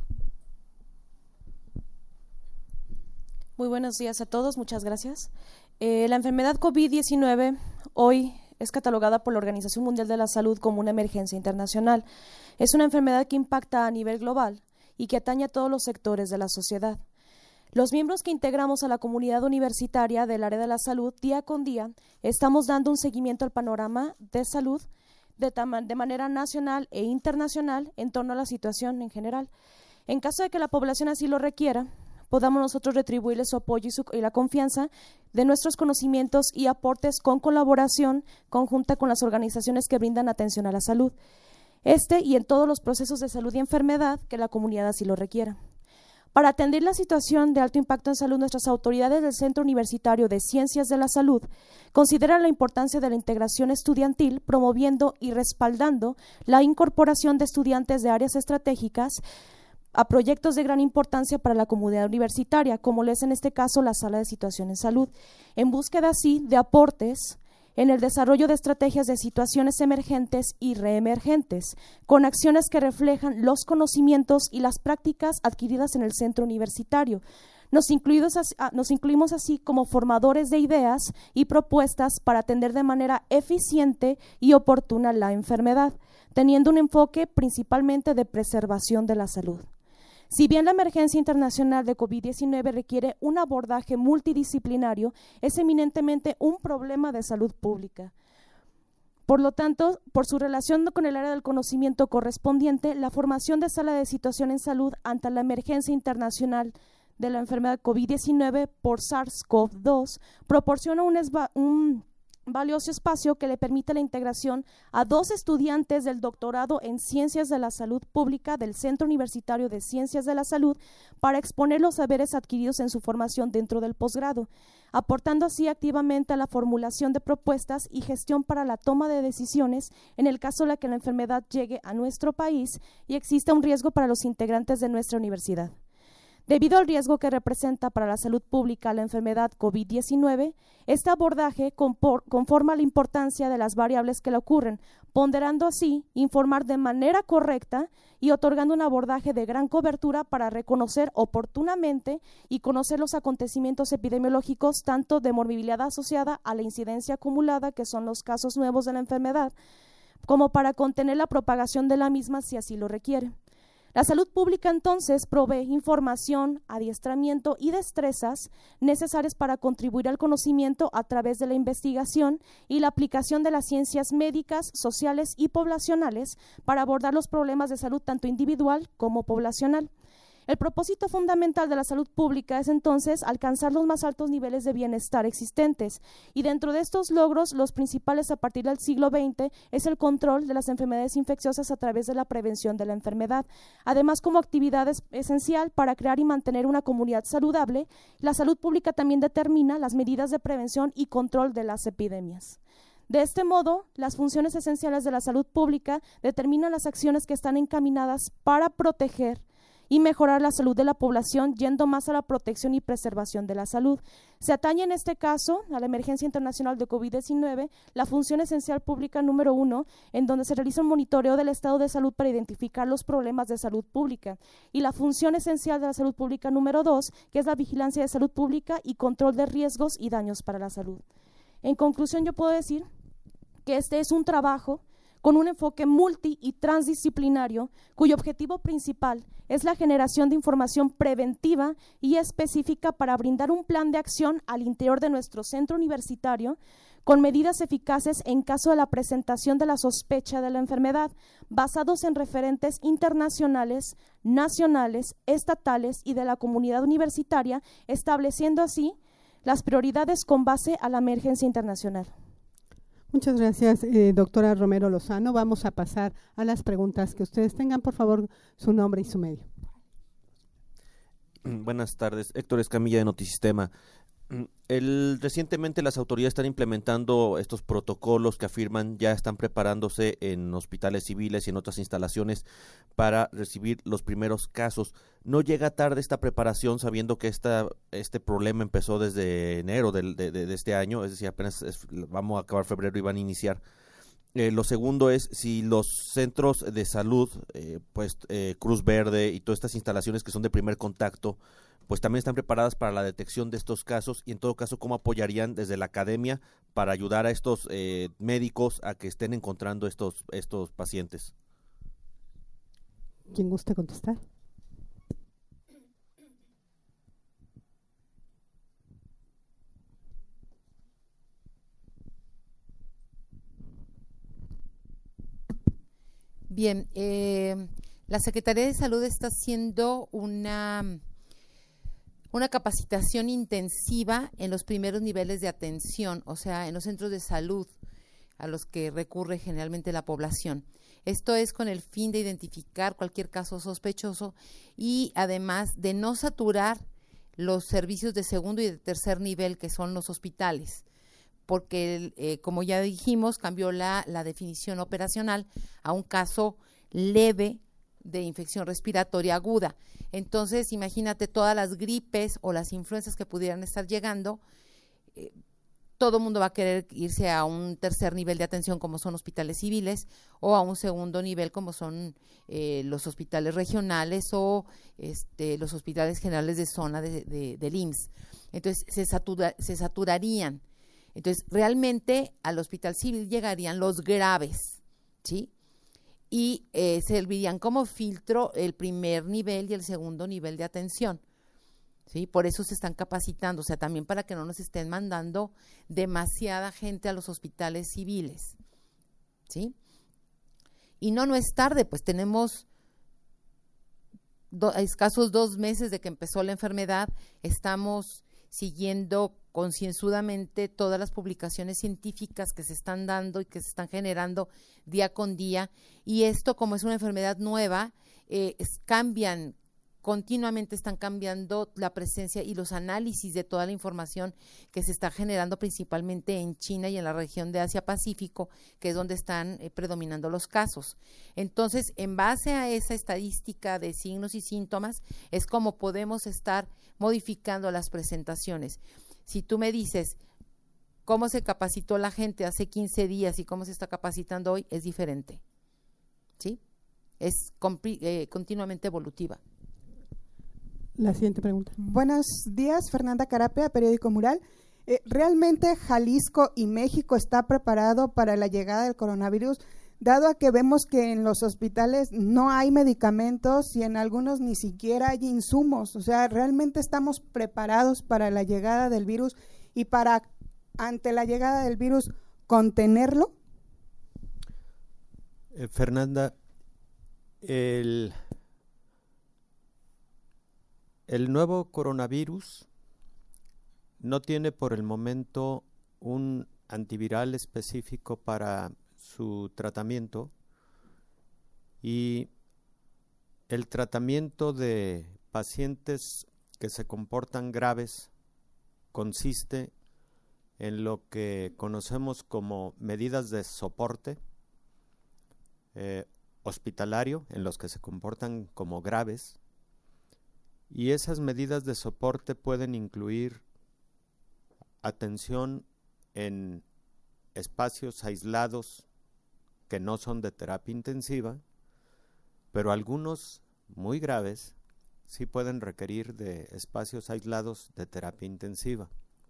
Muy buenos días a todos, muchas gracias. Eh, la enfermedad COVID diecinueve hoy es catalogada por la Organización Mundial de la Salud como una emergencia internacional. Es una enfermedad que impacta a nivel global y que atañe a todos los sectores de la sociedad. Los miembros que integramos a la comunidad universitaria del área de la salud, día con día, estamos dando un seguimiento al panorama de salud de, de manera nacional e internacional en torno a la situación en general. En caso de que la población así lo requiera, podamos nosotros retribuirle su apoyo y, su, y la confianza de nuestros conocimientos y aportes con colaboración conjunta con las organizaciones que brindan atención a la salud, este y en todos los procesos de salud y enfermedad que la comunidad así lo requiera. Para atender la situación de alto impacto en salud, nuestras autoridades del Centro Universitario de Ciencias de la Salud consideran la importancia de la integración estudiantil, promoviendo y respaldando la incorporación de estudiantes de áreas estratégicas a proyectos de gran importancia para la comunidad universitaria, como lo es en este caso la Sala de Situación en Salud, en búsqueda así de aportes en el desarrollo de estrategias de situaciones emergentes y reemergentes, con acciones que reflejan los conocimientos y las prácticas adquiridas en el centro universitario. Nos incluimos, así, nos incluimos así como formadores de ideas y propuestas para atender de manera eficiente y oportuna la enfermedad, teniendo un enfoque principalmente de preservación de la salud. Si bien la emergencia internacional de COVID diecinueve requiere un abordaje multidisciplinario, es eminentemente un problema de salud pública. Por lo tanto, por su relación con el área del conocimiento correspondiente, la formación de Sala de Situación en Salud ante la emergencia internacional de la enfermedad COVID diecinueve por SARS CoV dos proporciona un, un valioso espacio que le permite la integración a dos estudiantes del doctorado en Ciencias de la Salud Pública del Centro Universitario de Ciencias de la Salud para exponer los saberes adquiridos en su formación dentro del posgrado, aportando así activamente a la formulación de propuestas y gestión para la toma de decisiones en el caso de que la enfermedad llegue a nuestro país y exista un riesgo para los integrantes de nuestra universidad. Debido al riesgo que representa para la salud pública la enfermedad COVID diecinueve, este abordaje conforma la importancia de las variables que le ocurren, ponderando así informar de manera correcta y otorgando un abordaje de gran cobertura para reconocer oportunamente y conocer los acontecimientos epidemiológicos tanto de morbilidad asociada a la incidencia acumulada, que son los casos nuevos de la enfermedad, como para contener la propagación de la misma si así lo requiere. La salud pública entonces provee información, adiestramiento y destrezas necesarias para contribuir al conocimiento a través de la investigación y la aplicación de las ciencias médicas, sociales y poblacionales para abordar los problemas de salud tanto individual como poblacional. El propósito fundamental de la salud pública es entonces alcanzar los más altos niveles de bienestar existentes, y dentro de estos logros, los principales a partir del siglo veinte es el control de las enfermedades infecciosas a través de la prevención de la enfermedad. Además, como actividad es esencial para crear y mantener una comunidad saludable, la salud pública también determina las medidas de prevención y control de las epidemias. De este modo, las funciones esenciales de la salud pública determinan las acciones que están encaminadas para proteger y mejorar la salud de la población, yendo más a la protección y preservación de la salud. Se atañe en este caso a la emergencia internacional de COVID diecinueve, la función esencial pública número uno, en donde se realiza un monitoreo del estado de salud para identificar los problemas de salud pública, y la función esencial de la salud pública número dos, que es la vigilancia de salud pública y control de riesgos y daños para la salud. En conclusión, yo puedo decir que este es un trabajo con un enfoque multi y transdisciplinario, cuyo objetivo principal es la generación de información preventiva y específica para brindar un plan de acción al interior de nuestro centro universitario, con medidas eficaces en caso de la presentación de la sospecha de la enfermedad, basados en referentes internacionales, nacionales, estatales y de la comunidad universitaria, estableciendo así las prioridades con base a la emergencia internacional. Muchas gracias, eh, doctora Romero Lozano. Vamos a pasar a las preguntas que ustedes tengan. Por favor, su nombre y su medio. Buenas tardes, Héctor Escamilla de Notisistema. El, recientemente las autoridades están implementando estos protocolos que afirman ya están preparándose en hospitales civiles y en otras instalaciones para recibir los primeros casos. ¿No llega tarde esta preparación sabiendo que esta, este problema empezó desde enero del, de, de, de este año? Es decir, apenas es, vamos a acabar febrero y van a iniciar. Eh, lo segundo es si los centros de salud, eh, pues eh, Cruz Verde y todas estas instalaciones que son de primer contacto, pues también están preparadas para la detección de estos casos y en todo caso, ¿cómo apoyarían desde la academia para ayudar a estos eh, médicos a que estén encontrando estos, estos pacientes? ¿Quién guste contestar? Bien, eh, la Secretaría de Salud está haciendo una... una capacitación intensiva en los primeros niveles de atención, o sea, en los centros de salud a los que recurre generalmente la población. Esto es con el fin de identificar cualquier caso sospechoso y además de no saturar los servicios de segundo y de tercer nivel que son los hospitales, porque eh, como ya dijimos, cambió la, la definición operacional a un caso leve de infección respiratoria aguda. Entonces, imagínate todas las gripes o las influencias que pudieran estar llegando, eh, todo el mundo va a querer irse a un tercer nivel de atención como son hospitales civiles o a un segundo nivel como son eh, los hospitales regionales o este, los hospitales generales de zona de, de, del I M S S. Entonces, se, satura, se saturarían. Entonces, realmente al hospital civil llegarían los graves, ¿sí? Y eh, servirían como filtro el primer nivel y el segundo nivel de atención, ¿sí? Por eso se están capacitando, o sea, también para que no nos estén mandando demasiada gente a los hospitales civiles, ¿sí? Y no, no es tarde, pues tenemos do, escasos dos meses de que empezó la enfermedad, estamos siguiendo concienzudamente todas las publicaciones científicas que se están dando y que se están generando día con día, y esto, como es una enfermedad nueva, eh, es, cambian continuamente, están cambiando la presencia y los análisis de toda la información que se está generando principalmente en China y en la región de Asia-Pacífico, que es donde están eh, predominando los casos. Entonces, en base a esa estadística de signos y síntomas, es como podemos estar modificando las presentaciones. Si tú me dices cómo se capacitó la gente hace quince días y cómo se está capacitando hoy, es diferente, ¿sí? Es eh, continuamente evolutiva. La siguiente pregunta. Buenos días, Fernanda Carapia, Periódico Mural. Eh, ¿Realmente Jalisco y México está preparado para la llegada del coronavirus, dado a que vemos que en los hospitales no hay medicamentos y en algunos ni siquiera hay insumos? O sea, ¿realmente estamos preparados para la llegada del virus y para, ante la llegada del virus, contenerlo? Eh, Fernanda, el... El nuevo coronavirus no tiene por el momento un antiviral específico para su tratamiento, y el tratamiento de pacientes que se comportan graves consiste en lo que conocemos como medidas de soporte eh, hospitalario, en los que se comportan como graves. Y esas medidas de soporte pueden incluir atención en espacios aislados que no son de terapia intensiva, pero algunos muy graves sí pueden requerir de espacios aislados de terapia intensiva.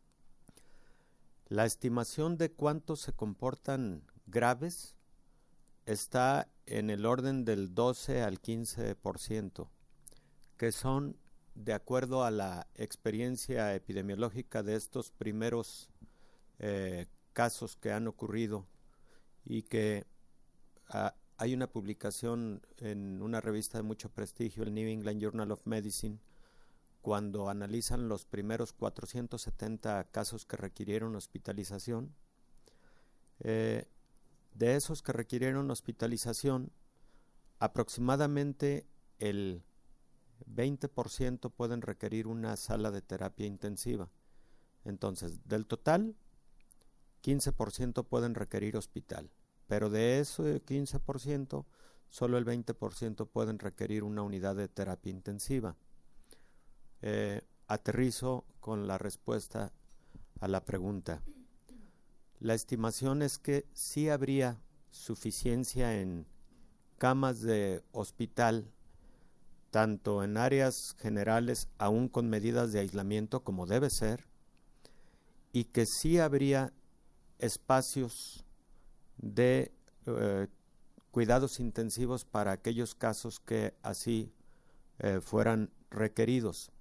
La estimación de cuántos se comportan graves está en el orden del doce al quince por ciento, que son, de acuerdo a la experiencia epidemiológica de estos primeros eh, casos que han ocurrido y que uh, hay una publicación en una revista de mucho prestigio, el New England Journal of Medicine, cuando analizan los primeros cuatrocientos setenta casos que requirieron hospitalización. Eh, de esos que requirieron hospitalización, aproximadamente el veinte por ciento pueden requerir una sala de terapia intensiva. Entonces, del total, quince por ciento pueden requerir hospital, pero de ese quince por ciento, solo el veinte por ciento pueden requerir una unidad de terapia intensiva. Eh, aterrizo con la respuesta a la pregunta. La estimación es que sí habría suficiencia en camas de hospital, tanto en áreas generales, aún con medidas de aislamiento como debe ser, y que sí habría espacios de eh, cuidados intensivos para aquellos casos que así eh, fueran requeridos.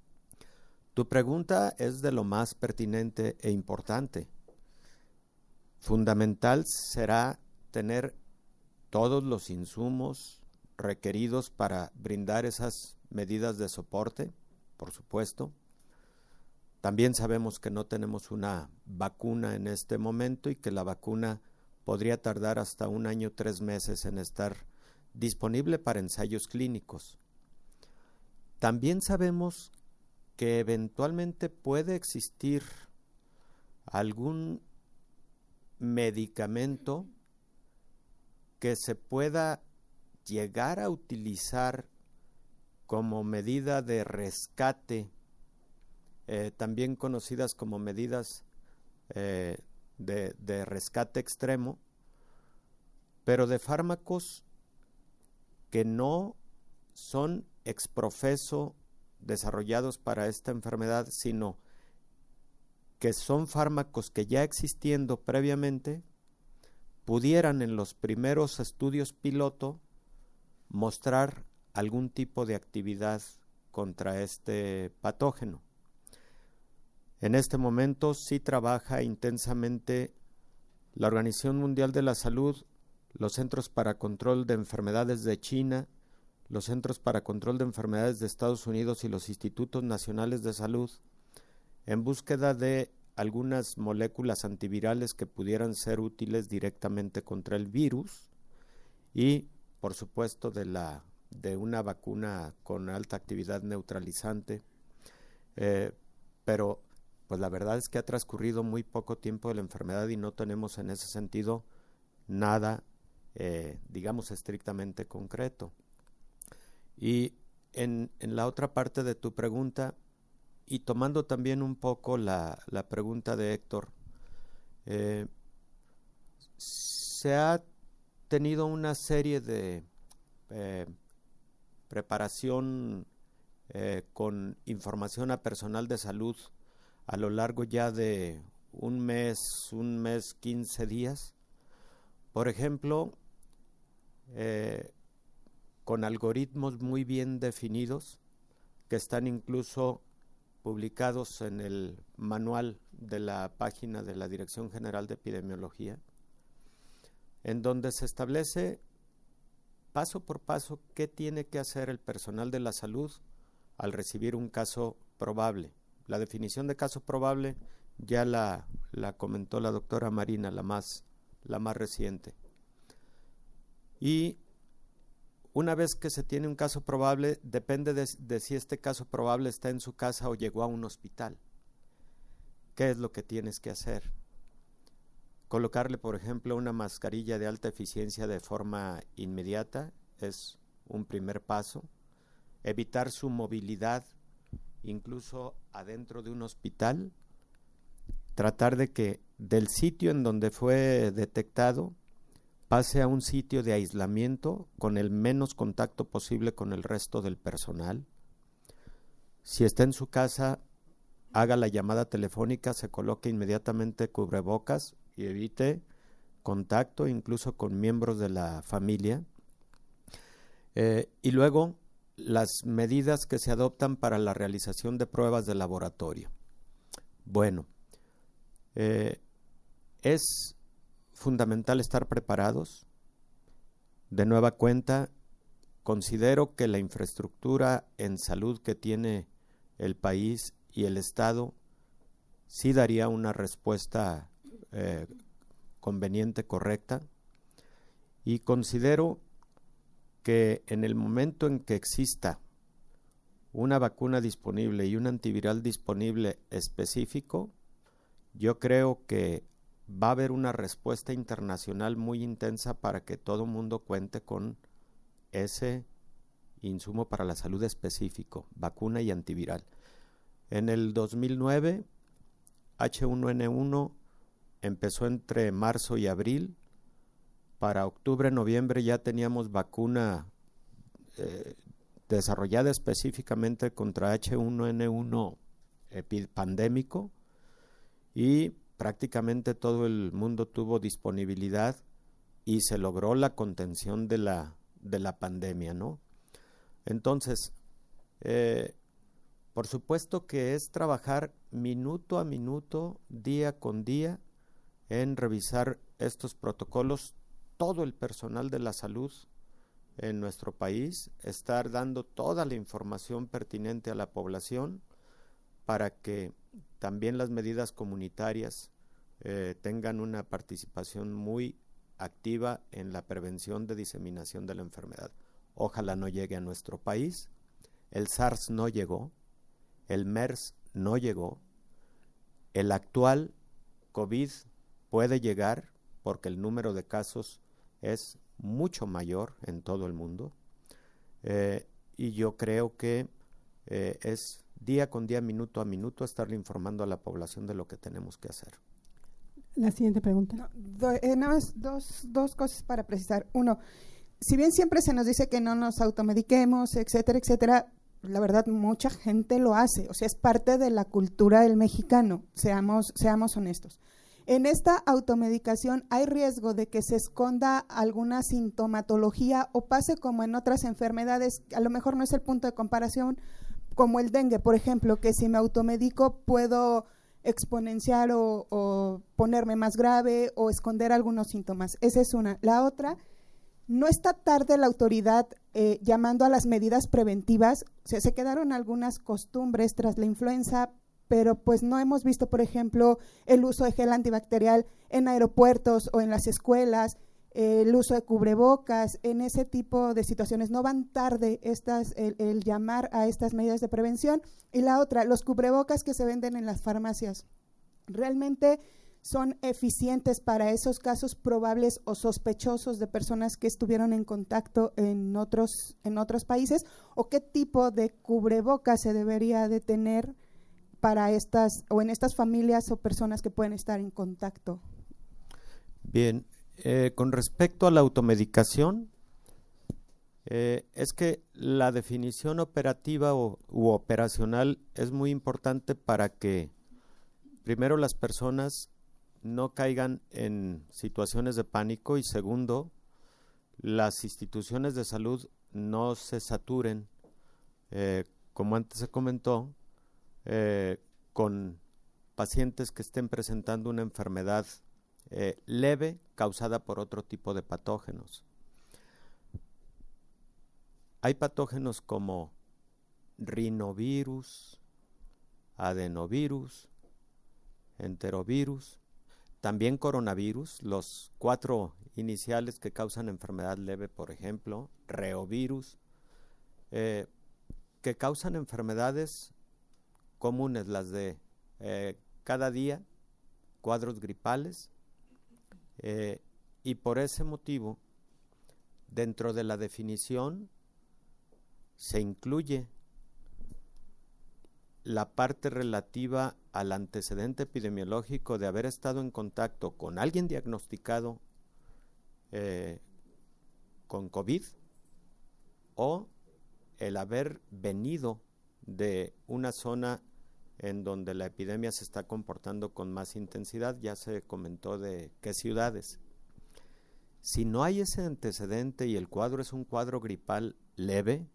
Tu pregunta es de lo más pertinente e importante. Fundamental será tener todos los insumos requeridos para brindar esas medidas de soporte, por supuesto. También sabemos que no tenemos una vacuna en este momento y que la vacuna podría tardar hasta un año, tres meses en estar disponible para ensayos clínicos. También sabemos que eventualmente puede existir algún medicamento que se pueda llegar a utilizar como medida de rescate, eh, también conocidas como medidas eh, de, de rescate extremo, pero de fármacos que no son exprofeso desarrollados para esta enfermedad, sino que son fármacos que ya existiendo previamente pudieran en los primeros estudios piloto mostrar algún tipo de actividad contra este patógeno. En este momento sí trabaja intensamente la Organización Mundial de la Salud, los Centros para Control de Enfermedades de China, los Centros para Control de Enfermedades de Estados Unidos y los Institutos Nacionales de Salud en búsqueda de algunas moléculas antivirales que pudieran ser útiles directamente contra el virus y, por supuesto, de, la, de una vacuna con alta actividad neutralizante. Eh, pero, pues la verdad es que ha transcurrido muy poco tiempo de la enfermedad y no tenemos en ese sentido nada, eh, digamos, estrictamente concreto. Y en, en la otra parte de tu pregunta, y tomando también un poco la, la pregunta de Héctor, eh, se ha tenido una serie de eh, preparación eh, con información a personal de salud a lo largo ya de un mes, un mes, quince días. Por ejemplo, eh, con algoritmos muy bien definidos que están incluso publicados en el manual de la página de la Dirección General de Epidemiología, en donde se establece paso por paso qué tiene que hacer el personal de la salud al recibir un caso probable. La definición de caso probable ya la, la comentó la doctora Marina, la más, la más reciente. Y una vez que se tiene un caso probable, depende de, de si este caso probable está en su casa o llegó a un hospital. ¿Qué es lo que tienes que hacer? Colocarle, por ejemplo, una mascarilla de alta eficiencia de forma inmediata es un primer paso. Evitar su movilidad, incluso adentro de un hospital. Tratar de que del sitio en donde fue detectado pase a un sitio de aislamiento con el menos contacto posible con el resto del personal. Si está en su casa, haga la llamada telefónica, se coloque inmediatamente cubrebocas y evite contacto incluso con miembros de la familia. Eh, y luego, las medidas que se adoptan para la realización de pruebas de laboratorio. Bueno, eh, es fundamental estar preparados. De nueva cuenta, considero que la infraestructura en salud que tiene el país y el Estado sí daría una respuesta eh, conveniente, correcta, y considero que en el momento en que exista una vacuna disponible y un antiviral disponible específico, yo creo que va a haber una respuesta internacional muy intensa para que todo el mundo cuente con ese insumo para la salud específico, vacuna y antiviral. En el dos mil nueve, H uno N uno empezó entre marzo y abril. Para octubre, noviembre ya teníamos vacuna eh, desarrollada específicamente contra H uno N uno pandémico, y prácticamente todo el mundo tuvo disponibilidad y se logró la contención de la, de la pandemia, ¿no? Entonces, eh, por supuesto que es trabajar minuto a minuto, día con día, en revisar estos protocolos. Todo el personal de la salud en nuestro país, estar dando toda la información pertinente a la población para que también las medidas comunitarias eh, tengan una participación muy activa en la prevención de diseminación de la enfermedad. Ojalá no llegue a nuestro país. El SARS no llegó, el MERS no llegó, el actual COVID puede llegar porque el número de casos es mucho mayor en todo el mundo, eh, y yo creo que eh, es día con día, minuto a minuto, estarle informando a la población de lo que tenemos que hacer. La siguiente pregunta. No, do, eh, nada más dos, dos cosas para precisar. Uno, si bien siempre se nos dice que no nos automediquemos, etcétera, etcétera, la verdad mucha gente lo hace, o sea, es parte de la cultura del mexicano, seamos, seamos honestos. En esta automedicación hay riesgo de que se esconda alguna sintomatología o pase como en otras enfermedades, a lo mejor no es el punto de comparación, como el dengue, por ejemplo, que si me automedico puedo exponenciar o, o ponerme más grave o esconder algunos síntomas. Esa es una. La otra, no está tarde la autoridad eh, llamando a las medidas preventivas. O sea, se quedaron algunas costumbres tras la influenza, pero pues no hemos visto, por ejemplo, el uso de gel antibacterial en aeropuertos o en las escuelas, eh, el uso de cubrebocas, en ese tipo de situaciones. No van tarde estas, el, el llamar a estas medidas de prevención. Y la otra, los cubrebocas que se venden en las farmacias, ¿realmente son eficientes para esos casos probables o sospechosos de personas que estuvieron en contacto en otros, en otros países? ¿O qué tipo de cubrebocas se debería de tener para estas o en estas familias o personas que pueden estar en contacto? Bien, eh, con respecto a la automedicación, eh, es que la definición operativa o, u operacional es muy importante para que primero las personas no caigan en situaciones de pánico y segundo, las instituciones de salud no se saturen, eh, como antes se comentó, Eh, con pacientes que estén presentando una enfermedad eh, leve causada por otro tipo de patógenos. Hay patógenos como rinovirus, adenovirus, enterovirus, también coronavirus, los cuatro iniciales que causan enfermedad leve, por ejemplo, reovirus, eh, que causan enfermedades comunes, las de eh, cada día, cuadros gripales, eh, y por ese motivo, dentro de la definición se incluye la parte relativa al antecedente epidemiológico de haber estado en contacto con alguien diagnosticado eh, con COVID o el haber venido de una zona en donde la epidemia se está comportando con más intensidad. Ya se comentó de qué ciudades. Si no hay ese antecedente y el cuadro es un cuadro gripal leve,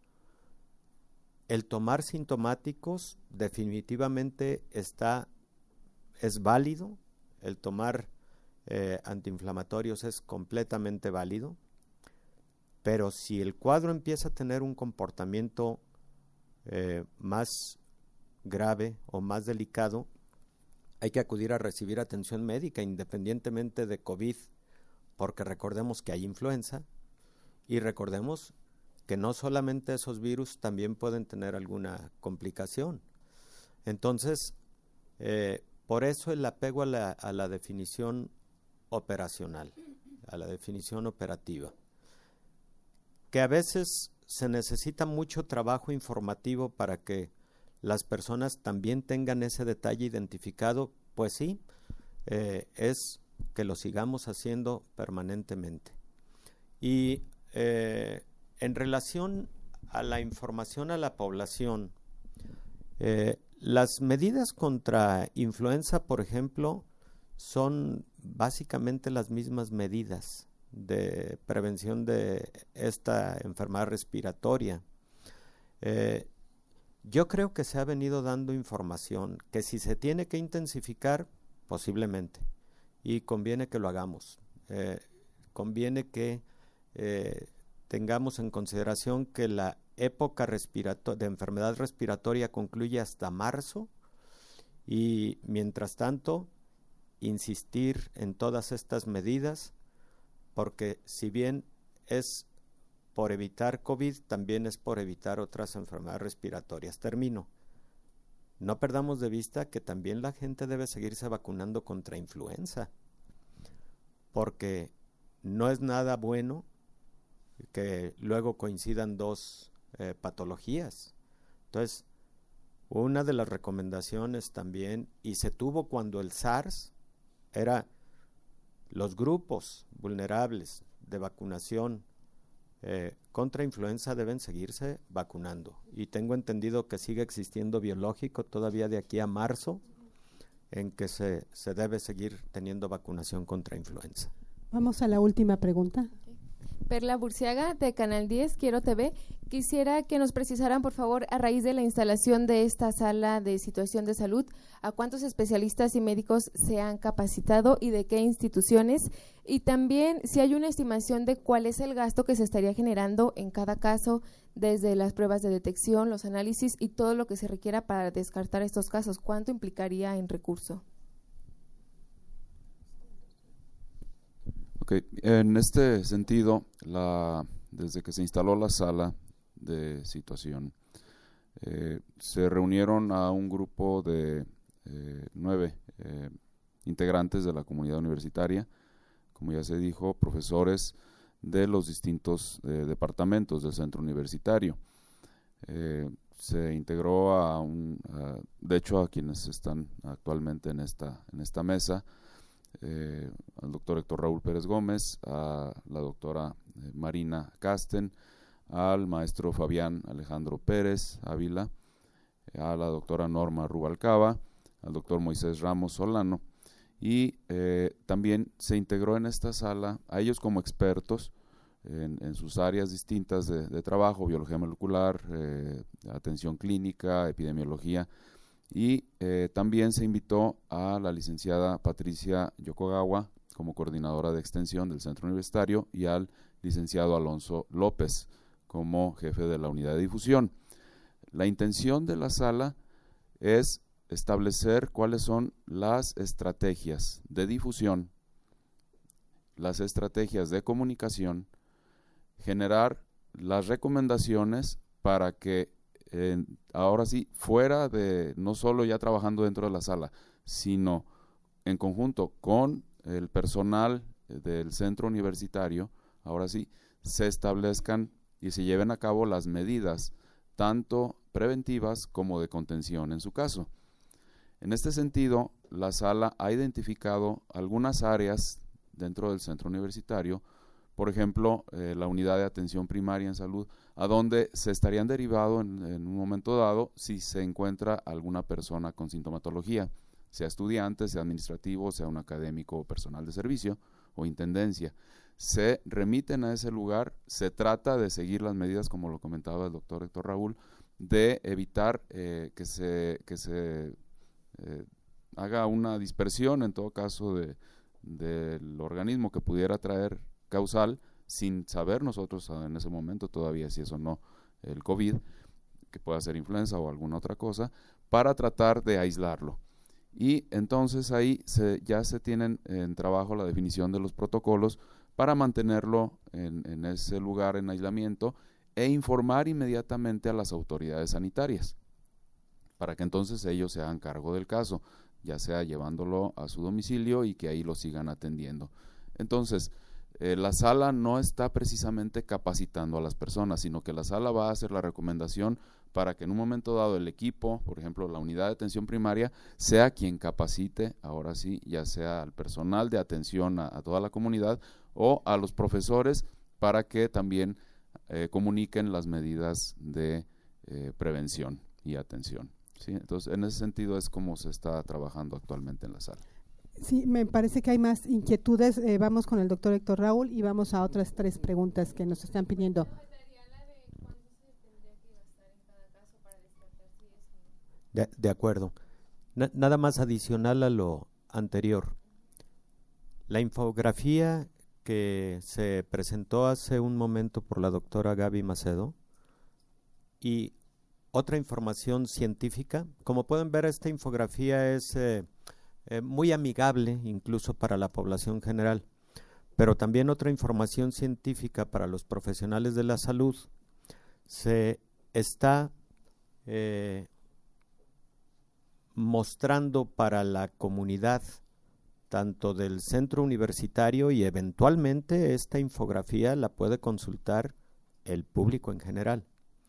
el tomar sintomáticos definitivamente está, es válido, el tomar eh, antiinflamatorios es completamente válido, pero si el cuadro empieza a tener un comportamiento eh, más grave o más delicado, hay que acudir a recibir atención médica independientemente de COVID, porque recordemos que hay influenza y recordemos que no solamente esos virus también pueden tener alguna complicación. Entonces, eh, por eso el apego a la, a la definición operacional, a la definición operativa, que a veces se necesita mucho trabajo informativo para que las personas también tengan ese detalle identificado, pues sí, eh, es que lo sigamos haciendo permanentemente. Y eh, en relación a la información a la población, eh, las medidas contra influenza, por ejemplo, son básicamente las mismas medidas de prevención de esta enfermedad respiratoria. Eh, yo creo que se ha venido dando información que si se tiene que intensificar, posiblemente, y conviene que lo hagamos. Eh, conviene que eh, tengamos en consideración que la época respirato- de enfermedad respiratoria concluye hasta marzo y mientras tanto insistir en todas estas medidas, porque si bien es por evitar COVID, también es por evitar otras enfermedades respiratorias. Termino. No perdamos de vista que también la gente debe seguirse vacunando contra influenza, porque no es nada bueno que luego coincidan dos eh, patologías. Entonces, una de las recomendaciones también, y se tuvo cuando el SARS, era los grupos vulnerables de vacunación eh, contra influenza deben seguirse vacunando. Y tengo entendido que sigue existiendo biológico todavía de aquí a marzo, en que se, se debe seguir teniendo vacunación contra influenza. Vamos a la última pregunta. Perla Burciaga, de Canal diez, Quiero T V. Quisiera que nos precisaran, por favor, a raíz de la instalación de esta sala de situación de salud, ¿a cuántos especialistas y médicos se han capacitado y de qué instituciones? Y también si hay una estimación de cuál es el gasto que se estaría generando en cada caso, desde las pruebas de detección, los análisis y todo lo que se requiera para descartar estos casos. ¿Cuánto implicaría en recurso? Okay. En este sentido, la, desde que se instaló la sala de situación, eh, se reunieron a un grupo de eh, nueve eh, integrantes de la comunidad universitaria, como ya se dijo, profesores de los distintos eh, departamentos del centro universitario. Eh, se integró a un, a, de hecho a quienes están actualmente en esta, en esta mesa, Eh, al doctor Héctor Raúl Pérez Gómez, a la doctora eh, Marina Casten, al maestro Fabián Alejandro Pérez Ávila, eh, a la doctora Norma Rubalcaba, al doctor Moisés Ramos Solano, y eh, también se integró en esta sala a ellos como expertos en, en sus áreas distintas de, de trabajo, biología molecular, eh, atención clínica, epidemiología. Y eh, también se invitó a la licenciada Patricia Yokogawa como coordinadora de extensión del centro universitario y al licenciado Alonso López como jefe de la unidad de difusión. La intención de la sala es establecer cuáles son las estrategias de difusión, las estrategias de comunicación, generar las recomendaciones para que Eh, ahora sí, fuera de, no solo ya trabajando dentro de la sala, sino en conjunto con el personal del centro universitario, ahora sí, se establezcan y se lleven a cabo las medidas, tanto preventivas como de contención en su caso. En este sentido, la sala ha identificado algunas áreas dentro del centro universitario, por ejemplo, eh, la unidad de atención primaria en salud, a donde se estarían derivando en, en un momento dado si se encuentra alguna persona con sintomatología, sea estudiante, sea administrativo, sea un académico o personal de servicio o intendencia. Se remiten a ese lugar, se trata de seguir las medidas, como lo comentaba el doctor Héctor Raúl, de evitar eh, que se, que se eh, haga una dispersión en todo caso de, del organismo que pudiera traer causal, sin saber nosotros en ese momento todavía si eso no el COVID, que pueda ser influenza o alguna otra cosa, para tratar de aislarlo. Y entonces ahí se, ya se tienen en trabajo la definición de los protocolos para mantenerlo en, en ese lugar en aislamiento e informar inmediatamente a las autoridades sanitarias, para que entonces ellos se hagan cargo del caso, ya sea llevándolo a su domicilio y que ahí lo sigan atendiendo. Entonces, eh, la sala no está precisamente capacitando a las personas, sino que la sala va a hacer la recomendación para que en un momento dado el equipo, por ejemplo la unidad de atención primaria, sea quien capacite, ahora sí, ya sea al personal de atención a, a toda la comunidad o a los profesores para que también eh, comuniquen las medidas de eh, prevención y atención. ¿Sí? Entonces, en ese sentido es como se está trabajando actualmente en la sala. Sí, me parece que hay más inquietudes. Eh, vamos con el doctor Héctor Raúl y vamos a otras tres preguntas que nos están pidiendo. De, de acuerdo. Na, nada más adicional a lo anterior. La infografía que se presentó hace un momento por la doctora Gaby Macedo y otra información científica. Como pueden ver, esta infografía es eh, eh, muy amigable incluso para la población general, pero también otra información científica para los profesionales de la salud se está eh, mostrando para la comunidad tanto del centro universitario, y eventualmente esta infografía la puede consultar el público en general.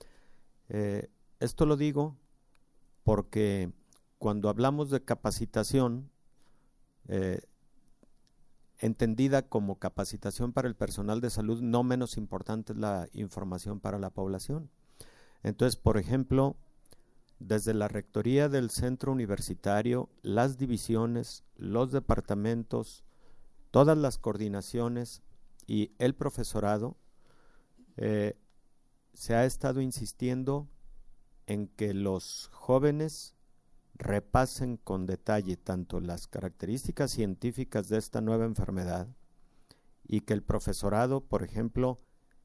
Eh, esto lo digo porque cuando hablamos de capacitación, eh, entendida como capacitación para el personal de salud, no menos importante es la información para la población. Entonces, por ejemplo, desde la rectoría del centro universitario, las divisiones, los departamentos, todas las coordinaciones y el profesorado, eh, se ha estado insistiendo en que los jóvenes repasen con detalle tanto las características científicas de esta nueva enfermedad y que el profesorado, por ejemplo,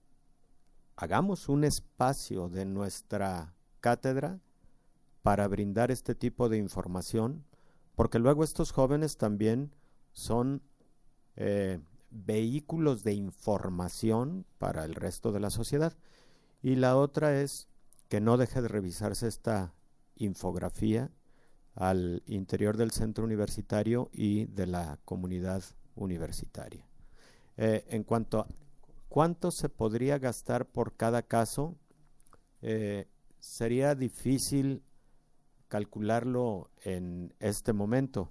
hagamos un espacio de nuestra cátedra para brindar este tipo de información, porque luego estos jóvenes también son eh, vehículos de información para el resto de la sociedad. Y la otra es que no deje de revisarse esta infografía al interior del centro universitario y de la comunidad universitaria. Eh, en cuanto a cuánto se podría gastar por cada caso, eh, sería difícil calcularlo en este momento,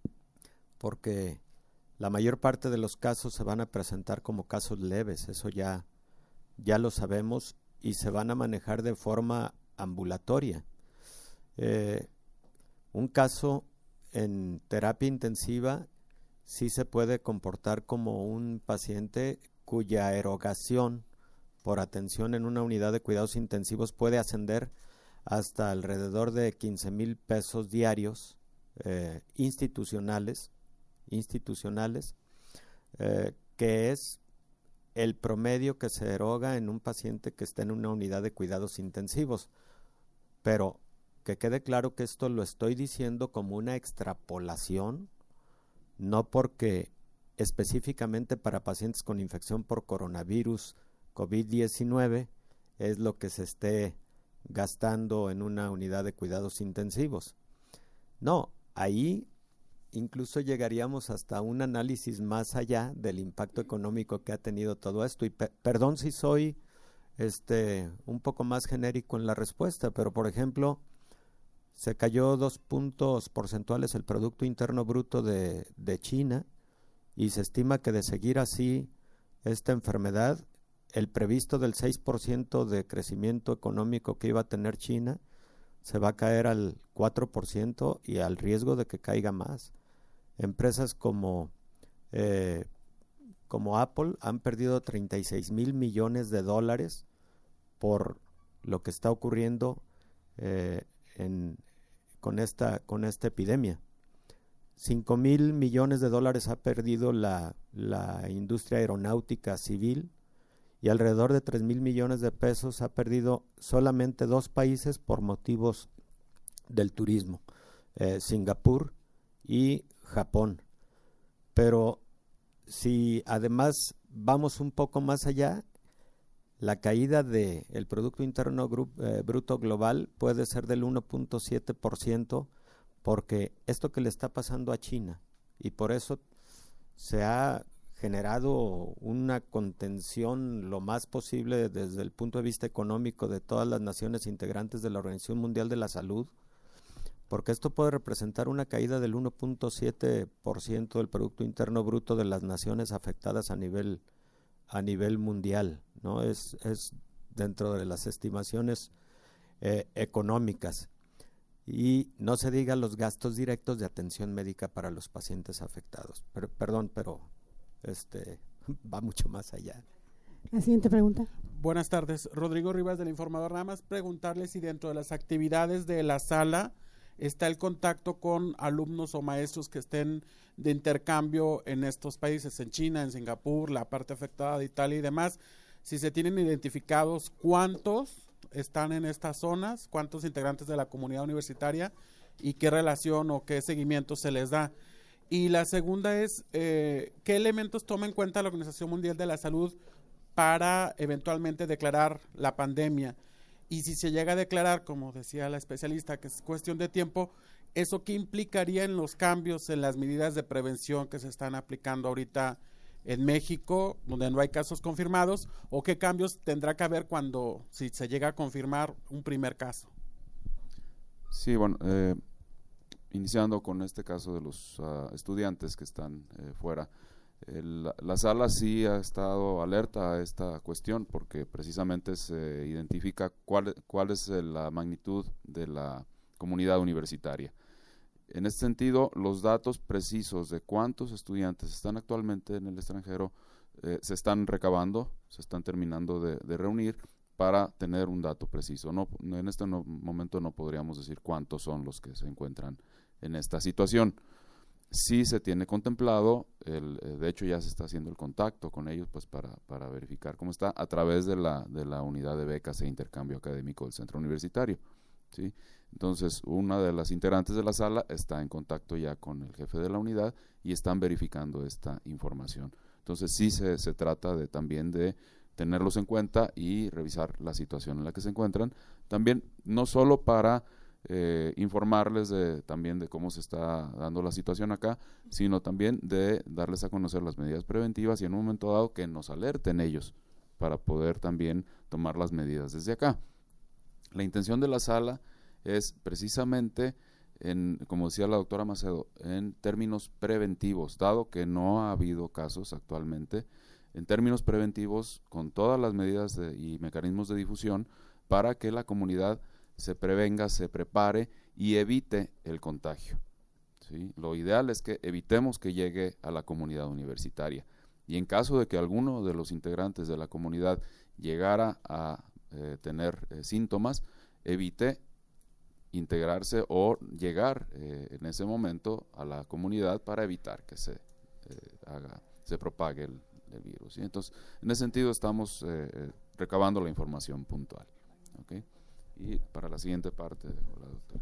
porque la mayor parte de los casos se van a presentar como casos leves, eso ya, ya lo sabemos, y se van a manejar de forma ambulatoria. Eh, un caso en terapia intensiva sí se puede comportar como un paciente cuya erogación por atención en una unidad de cuidados intensivos puede ascender hasta alrededor de quince mil pesos diarios eh, institucionales, institucionales eh, que es el promedio que se eroga en un paciente que está en una unidad de cuidados intensivos. Pero que quede claro que esto lo estoy diciendo como una extrapolación, no porque específicamente para pacientes con infección por coronavirus COVID diecinueve es lo que se esté gastando en una unidad de cuidados intensivos. No, ahí incluso llegaríamos hasta un análisis más allá del impacto económico que ha tenido todo esto. Y pe- perdón si soy este un poco más genérico en la respuesta, pero por ejemplo, se cayó dos puntos porcentuales el Producto Interno Bruto de, de China, y se estima que de seguir así esta enfermedad, el previsto del seis por ciento de crecimiento económico que iba a tener China se va a caer al cuatro por ciento y al riesgo de que caiga más. Empresas como, eh, como Apple han perdido treinta y seis mil millones de dólares por lo que está ocurriendo eh, en, con, esta, con esta epidemia. cinco mil millones de dólares ha perdido la, la industria aeronáutica civil y alrededor de tres mil millones de pesos ha perdido solamente dos países por motivos del turismo, eh, Singapur y Japón. Pero si además vamos un poco más allá, la caída del Producto Interno Gru- eh, Bruto Global puede ser del uno punto siete por ciento, porque esto que le está pasando a China, y por eso se ha generado una contención lo más posible desde el punto de vista económico de todas las naciones integrantes de la Organización Mundial de la Salud, porque esto puede representar una caída del uno punto siete por ciento del Producto Interno Bruto de las naciones afectadas a nivel a nivel mundial, ¿no? Es, es dentro de las estimaciones eh, económicas. Y no se diga los gastos directos de atención médica para los pacientes afectados. Pero, perdón, pero este va mucho más allá. La siguiente pregunta. Buenas tardes, Rodrigo Rivas del Informador. Nada más preguntarle si dentro de las actividades de la sala está el contacto con alumnos o maestros que estén de intercambio en estos países, en China, en Singapur, la parte afectada de Italia y demás. Si se tienen identificados cuántos están en estas zonas, cuántos integrantes de la comunidad universitaria y qué relación o qué seguimiento se les da. Y la segunda es, eh, ¿qué elementos toma en cuenta la Organización Mundial de la Salud para eventualmente declarar la pandemia? Y si se llega a declarar, como decía la especialista, que es cuestión de tiempo, ¿eso qué implicaría en los cambios en las medidas de prevención que se están aplicando ahorita en México, donde no hay casos confirmados? ¿O qué cambios tendrá que haber cuando, si se llega a confirmar un primer caso? Sí, bueno, eh, iniciando con este caso de los uh, estudiantes que están eh, fuera, El, la sala sí ha estado alerta a esta cuestión porque precisamente se identifica cuál, cuál es la magnitud de la comunidad universitaria. En este sentido, los datos precisos de cuántos estudiantes están actualmente en el extranjero eh, se están recabando, se están terminando de, de reunir para tener un dato preciso. No, en este no, momento no podríamos decir cuántos son los que se encuentran en esta situación. Sí se tiene contemplado, el, de hecho ya se está haciendo el contacto con ellos pues para, para verificar cómo está a través de la, de la unidad de becas e intercambio académico del centro universitario, ¿sí? Entonces una de las integrantes de la sala está en contacto ya con el jefe de la unidad y están verificando esta información. Entonces sí se, se trata de también de tenerlos en cuenta y revisar la situación en la que se encuentran, también no solo para Eh, informarles de, también de cómo se está dando la situación acá, sino también de darles a conocer las medidas preventivas y en un momento dado que nos alerten ellos para poder también tomar las medidas desde acá. La intención de la sala es precisamente, en, como decía la doctora Macedo, en términos preventivos, dado que no ha habido casos actualmente, en términos preventivos con todas las medidas de, y mecanismos de difusión para que la comunidad se prevenga, se prepare y evite el contagio, ¿sí? Lo ideal es que evitemos que llegue a la comunidad universitaria y en caso de que alguno de los integrantes de la comunidad llegara a eh, tener eh, síntomas, evite integrarse o llegar eh, en ese momento a la comunidad para evitar que se eh, haga, se propague el, el virus, ¿sí? Entonces, en ese sentido estamos eh, recabando la información puntual, ¿okay? Y para la siguiente parte, la doctora.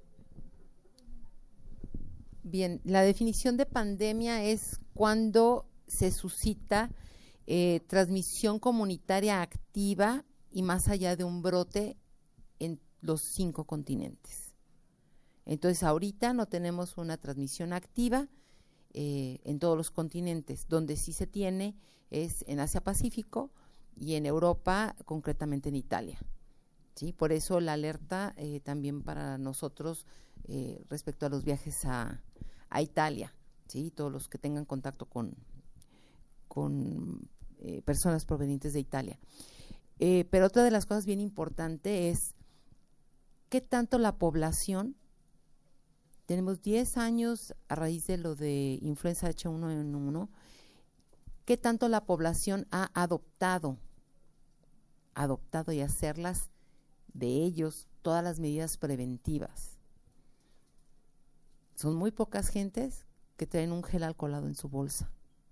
Bien, la definición de pandemia es cuando se suscita eh, transmisión comunitaria activa y más allá de un brote en los cinco continentes. Entonces, ahorita no tenemos una transmisión activa eh, en todos los continentes. Donde sí se tiene es en Asia-Pacífico y en Europa, concretamente en Italia. Sí, por eso la alerta eh, también para nosotros eh, respecto a los viajes a, a Italia, sí, todos los que tengan contacto con, con eh, personas provenientes de Italia. Eh, pero otra de las cosas bien importante es qué tanto la población, tenemos diez años a raíz de lo de influenza H uno N uno, qué tanto la población ha adoptado, adoptado y hacerlas de ellos todas las medidas preventivas. son muy pocas gentes que traen un gel alcoholado en su bolsa.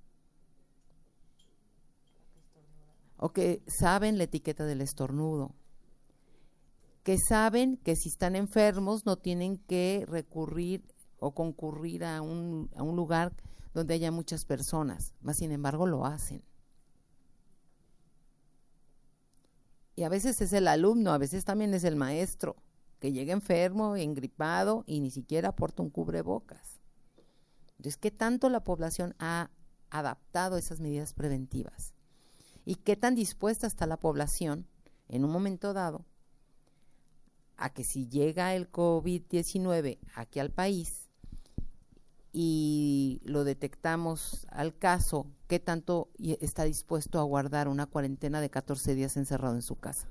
O que saben la etiqueta del estornudo. Que saben que si están enfermos no tienen que recurrir o concurrir a un, a un lugar donde haya muchas personas, más sin embargo lo hacen. Y a veces es el alumno, a veces también es el maestro, que llega enfermo, engripado y ni siquiera porta un cubrebocas. Entonces, ¿qué tanto la población ha adaptado esas medidas preventivas? ¿Y qué tan dispuesta está la población en un momento dado a que si llega el COVID diecinueve aquí al país y lo detectamos al caso, qué tanto está dispuesto a guardar una cuarentena de catorce días encerrado en su casa?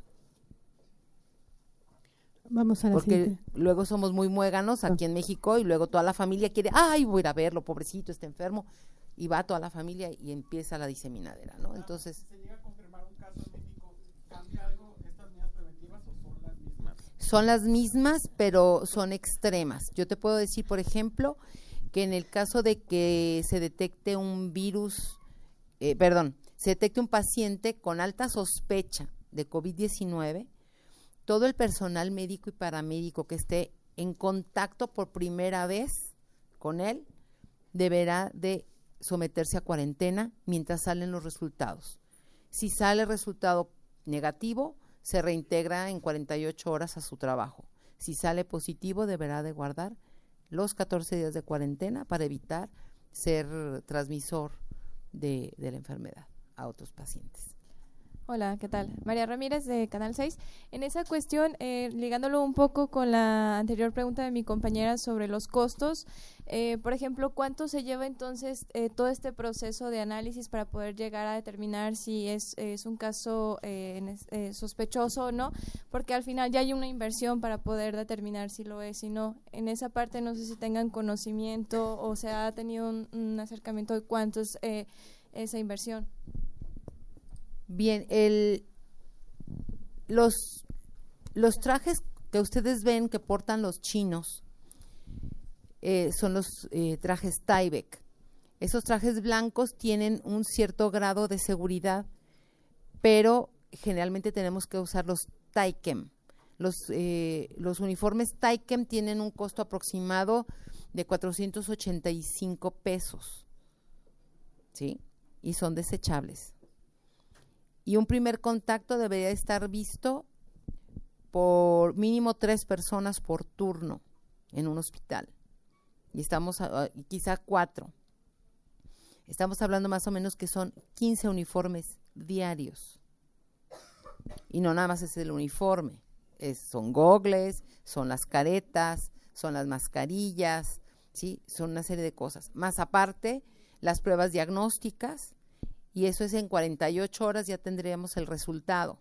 Vamos a la Porque siguiente. luego somos muy muéganos aquí en México y luego toda la familia quiere, ay, voy a ir a verlo, pobrecito, está enfermo, y va toda la familia y empieza la diseminadera, ¿no? Entonces, ¿se llega a confirmar un caso en México? ¿Cambia algo estas medidas preventivas o son las mismas? son las mismas, pero son extremas. Yo te puedo decir, por ejemplo, que en el caso de que se detecte un virus, eh, perdón, se detecte un paciente con alta sospecha de COVID diecinueve, todo el personal médico y paramédico que esté en contacto por primera vez con él deberá de someterse a cuarentena mientras salen los resultados. Si sale resultado negativo, se reintegra en cuarenta y ocho horas a su trabajo. Si sale positivo, deberá de guardar los catorce días de cuarentena para evitar ser transmisor de, de la enfermedad a otros pacientes. Hola, ¿qué tal? María Ramírez de Canal seis. En esa cuestión, eh, ligándolo un poco con la anterior pregunta de mi compañera sobre los costos, eh, por ejemplo, ¿cuánto se lleva entonces eh, todo este proceso de análisis para poder llegar a determinar si es, es un caso eh, eh, sospechoso o no? Porque al final ya hay una inversión para poder determinar si lo es y no. En esa parte no sé si tengan conocimiento o se ha tenido un, un acercamiento de cuánto es eh, esa inversión. Bien, el, los, los trajes que ustedes ven que portan los chinos eh, son los eh, trajes Tyvek. Esos trajes blancos tienen un cierto grado de seguridad, pero generalmente tenemos que usar los Taikem. Los, eh, los uniformes Taikem tienen un costo aproximado de cuatrocientos ochenta y cinco pesos, ¿sí? Y son desechables. Y un primer contacto debería estar visto por mínimo tres personas por turno en un hospital. Y estamos, uh, quizá cuatro. Estamos hablando más o menos que son quince uniformes diarios. Y no nada más es el uniforme. Es, son gogles, son las caretas, son las mascarillas, ¿sí? Son una serie de cosas. Más aparte, las pruebas diagnósticas. Y eso es en cuarenta y ocho horas ya tendríamos el resultado.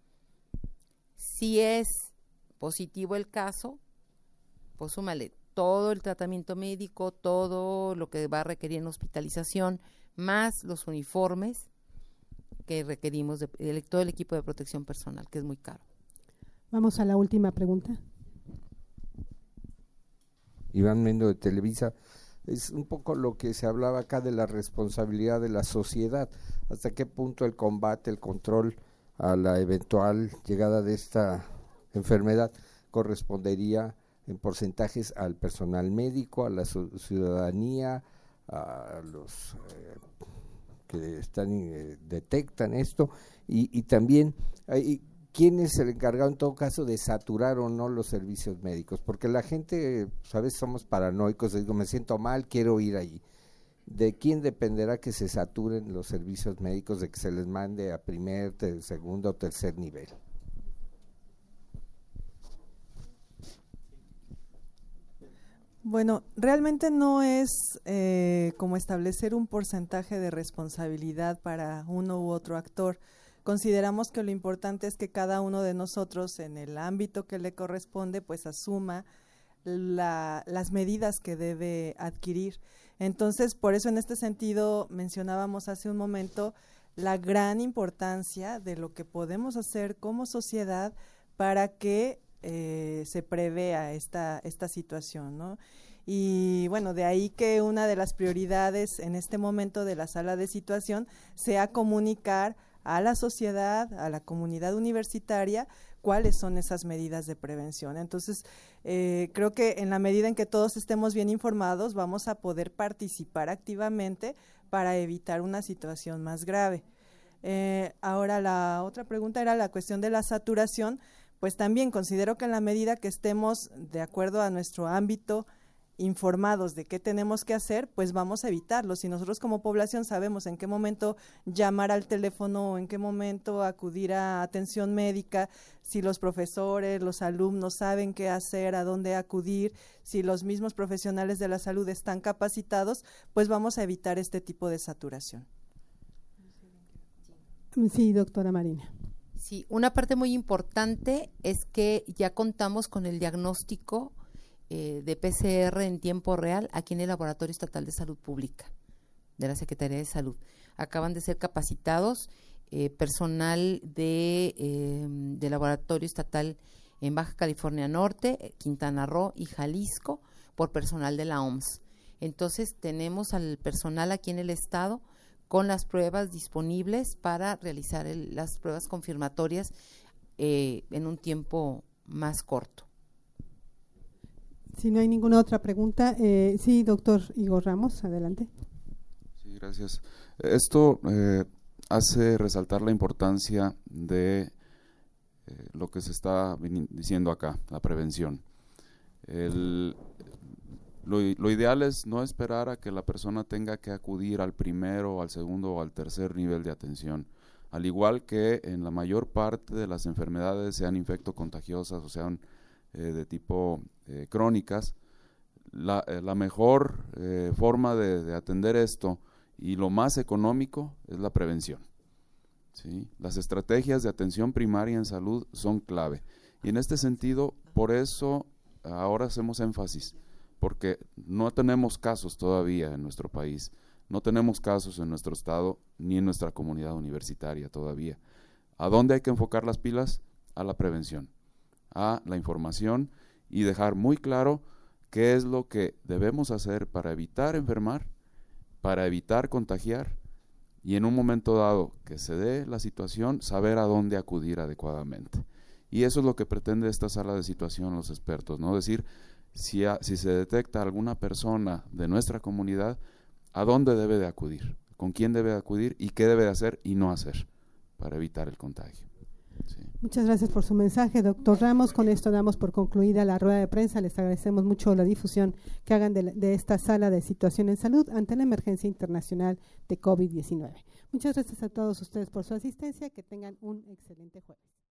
Si es positivo el caso, pues súmale todo el tratamiento médico, todo lo que va a requerir en hospitalización, más los uniformes que requerimos de, de todo el equipo de protección personal, que es muy caro. Vamos a la última pregunta. Iván Mendo de Televisa. Es un poco lo que se hablaba acá de la responsabilidad de la sociedad, hasta qué punto el combate, el control a la eventual llegada de esta enfermedad correspondería en porcentajes al personal médico, a la ciudadanía, a los eh, que están eh, detectan esto y, y también hay ¿quién es el encargado en todo caso de saturar o no los servicios médicos? Porque la gente, pues, a veces somos paranoicos, digo, me siento mal, quiero ir allí. ¿De quién dependerá que se saturen los servicios médicos, de que se les mande a primer, ter, segundo o tercer nivel? Bueno, realmente no es eh, como establecer un porcentaje de responsabilidad para uno u otro actor. Consideramos que lo importante es que cada uno de nosotros en el ámbito que le corresponde pues asuma la, las medidas que debe adquirir. Entonces, por eso en este sentido mencionábamos hace un momento la gran importancia de lo que podemos hacer como sociedad para que eh, se prevea esta, esta situación, ¿no? Y bueno, de ahí que una de las prioridades en este momento de la sala de situación sea comunicar a la sociedad, a la comunidad universitaria, cuáles son esas medidas de prevención. Entonces, eh, creo que en la medida en que todos estemos bien informados, vamos a poder participar activamente para evitar una situación más grave. Eh, ahora, la otra pregunta era la cuestión de la saturación. Pues también considero que en la medida que estemos de acuerdo a nuestro ámbito, informados de qué tenemos que hacer, pues vamos a evitarlo. Si nosotros como población sabemos en qué momento llamar al teléfono o en qué momento acudir a atención médica, si los profesores, los alumnos saben qué hacer, a dónde acudir, si los mismos profesionales de la salud están capacitados, pues vamos a evitar este tipo de saturación. Sí, doctora Marina. Sí, una parte muy importante es que ya contamos con el diagnóstico eh, de P C R en tiempo real aquí en el Laboratorio Estatal de Salud Pública de la Secretaría de Salud. Acaban de ser capacitados eh, personal de, eh, de Laboratorio Estatal en Baja California Norte, Quintana Roo y Jalisco por personal de la O M S. Entonces tenemos al personal aquí en el estado con las pruebas disponibles para realizar el, las pruebas confirmatorias eh, en un tiempo más corto. Si no hay ninguna otra pregunta, eh, sí, doctor Igor Ramos, adelante. Sí, gracias. Esto eh, hace resaltar la importancia de eh, lo que se está diciendo acá, la prevención. El, lo, lo ideal es no esperar a que la persona tenga que acudir al primero, al segundo o al tercer nivel de atención. Al igual que en la mayor parte de las enfermedades, sean infectocontagiosas o sean eh, de tipo eh, crónicas, la, eh, la mejor eh, forma de, de atender esto y lo más económico es la prevención. ¿Sí? Las estrategias de atención primaria en salud son clave. Y en este sentido, por eso ahora hacemos énfasis, porque no tenemos casos todavía en nuestro país, no tenemos casos en nuestro estado ni en nuestra comunidad universitaria todavía. ¿A dónde hay que enfocar las pilas? A la prevención, a la información y dejar muy claro qué es lo que debemos hacer para evitar enfermar, para evitar contagiar y en un momento dado que se dé la situación, saber a dónde acudir adecuadamente. Y eso es lo que pretende esta sala de situación, los expertos, ¿no? Decir, si, a, si se detecta alguna persona de nuestra comunidad, ¿a dónde debe de acudir? ¿Con quién debe de acudir? ¿Y qué debe de hacer y no hacer para evitar el contagio? Sí. Muchas gracias por su mensaje, doctor Ramos. Con esto damos por concluida la rueda de prensa. Les agradecemos mucho la difusión que hagan de, de esta sala de situación en salud ante la emergencia internacional de COVID diecinueve. Muchas gracias a todos ustedes por su asistencia. Que tengan un excelente jueves.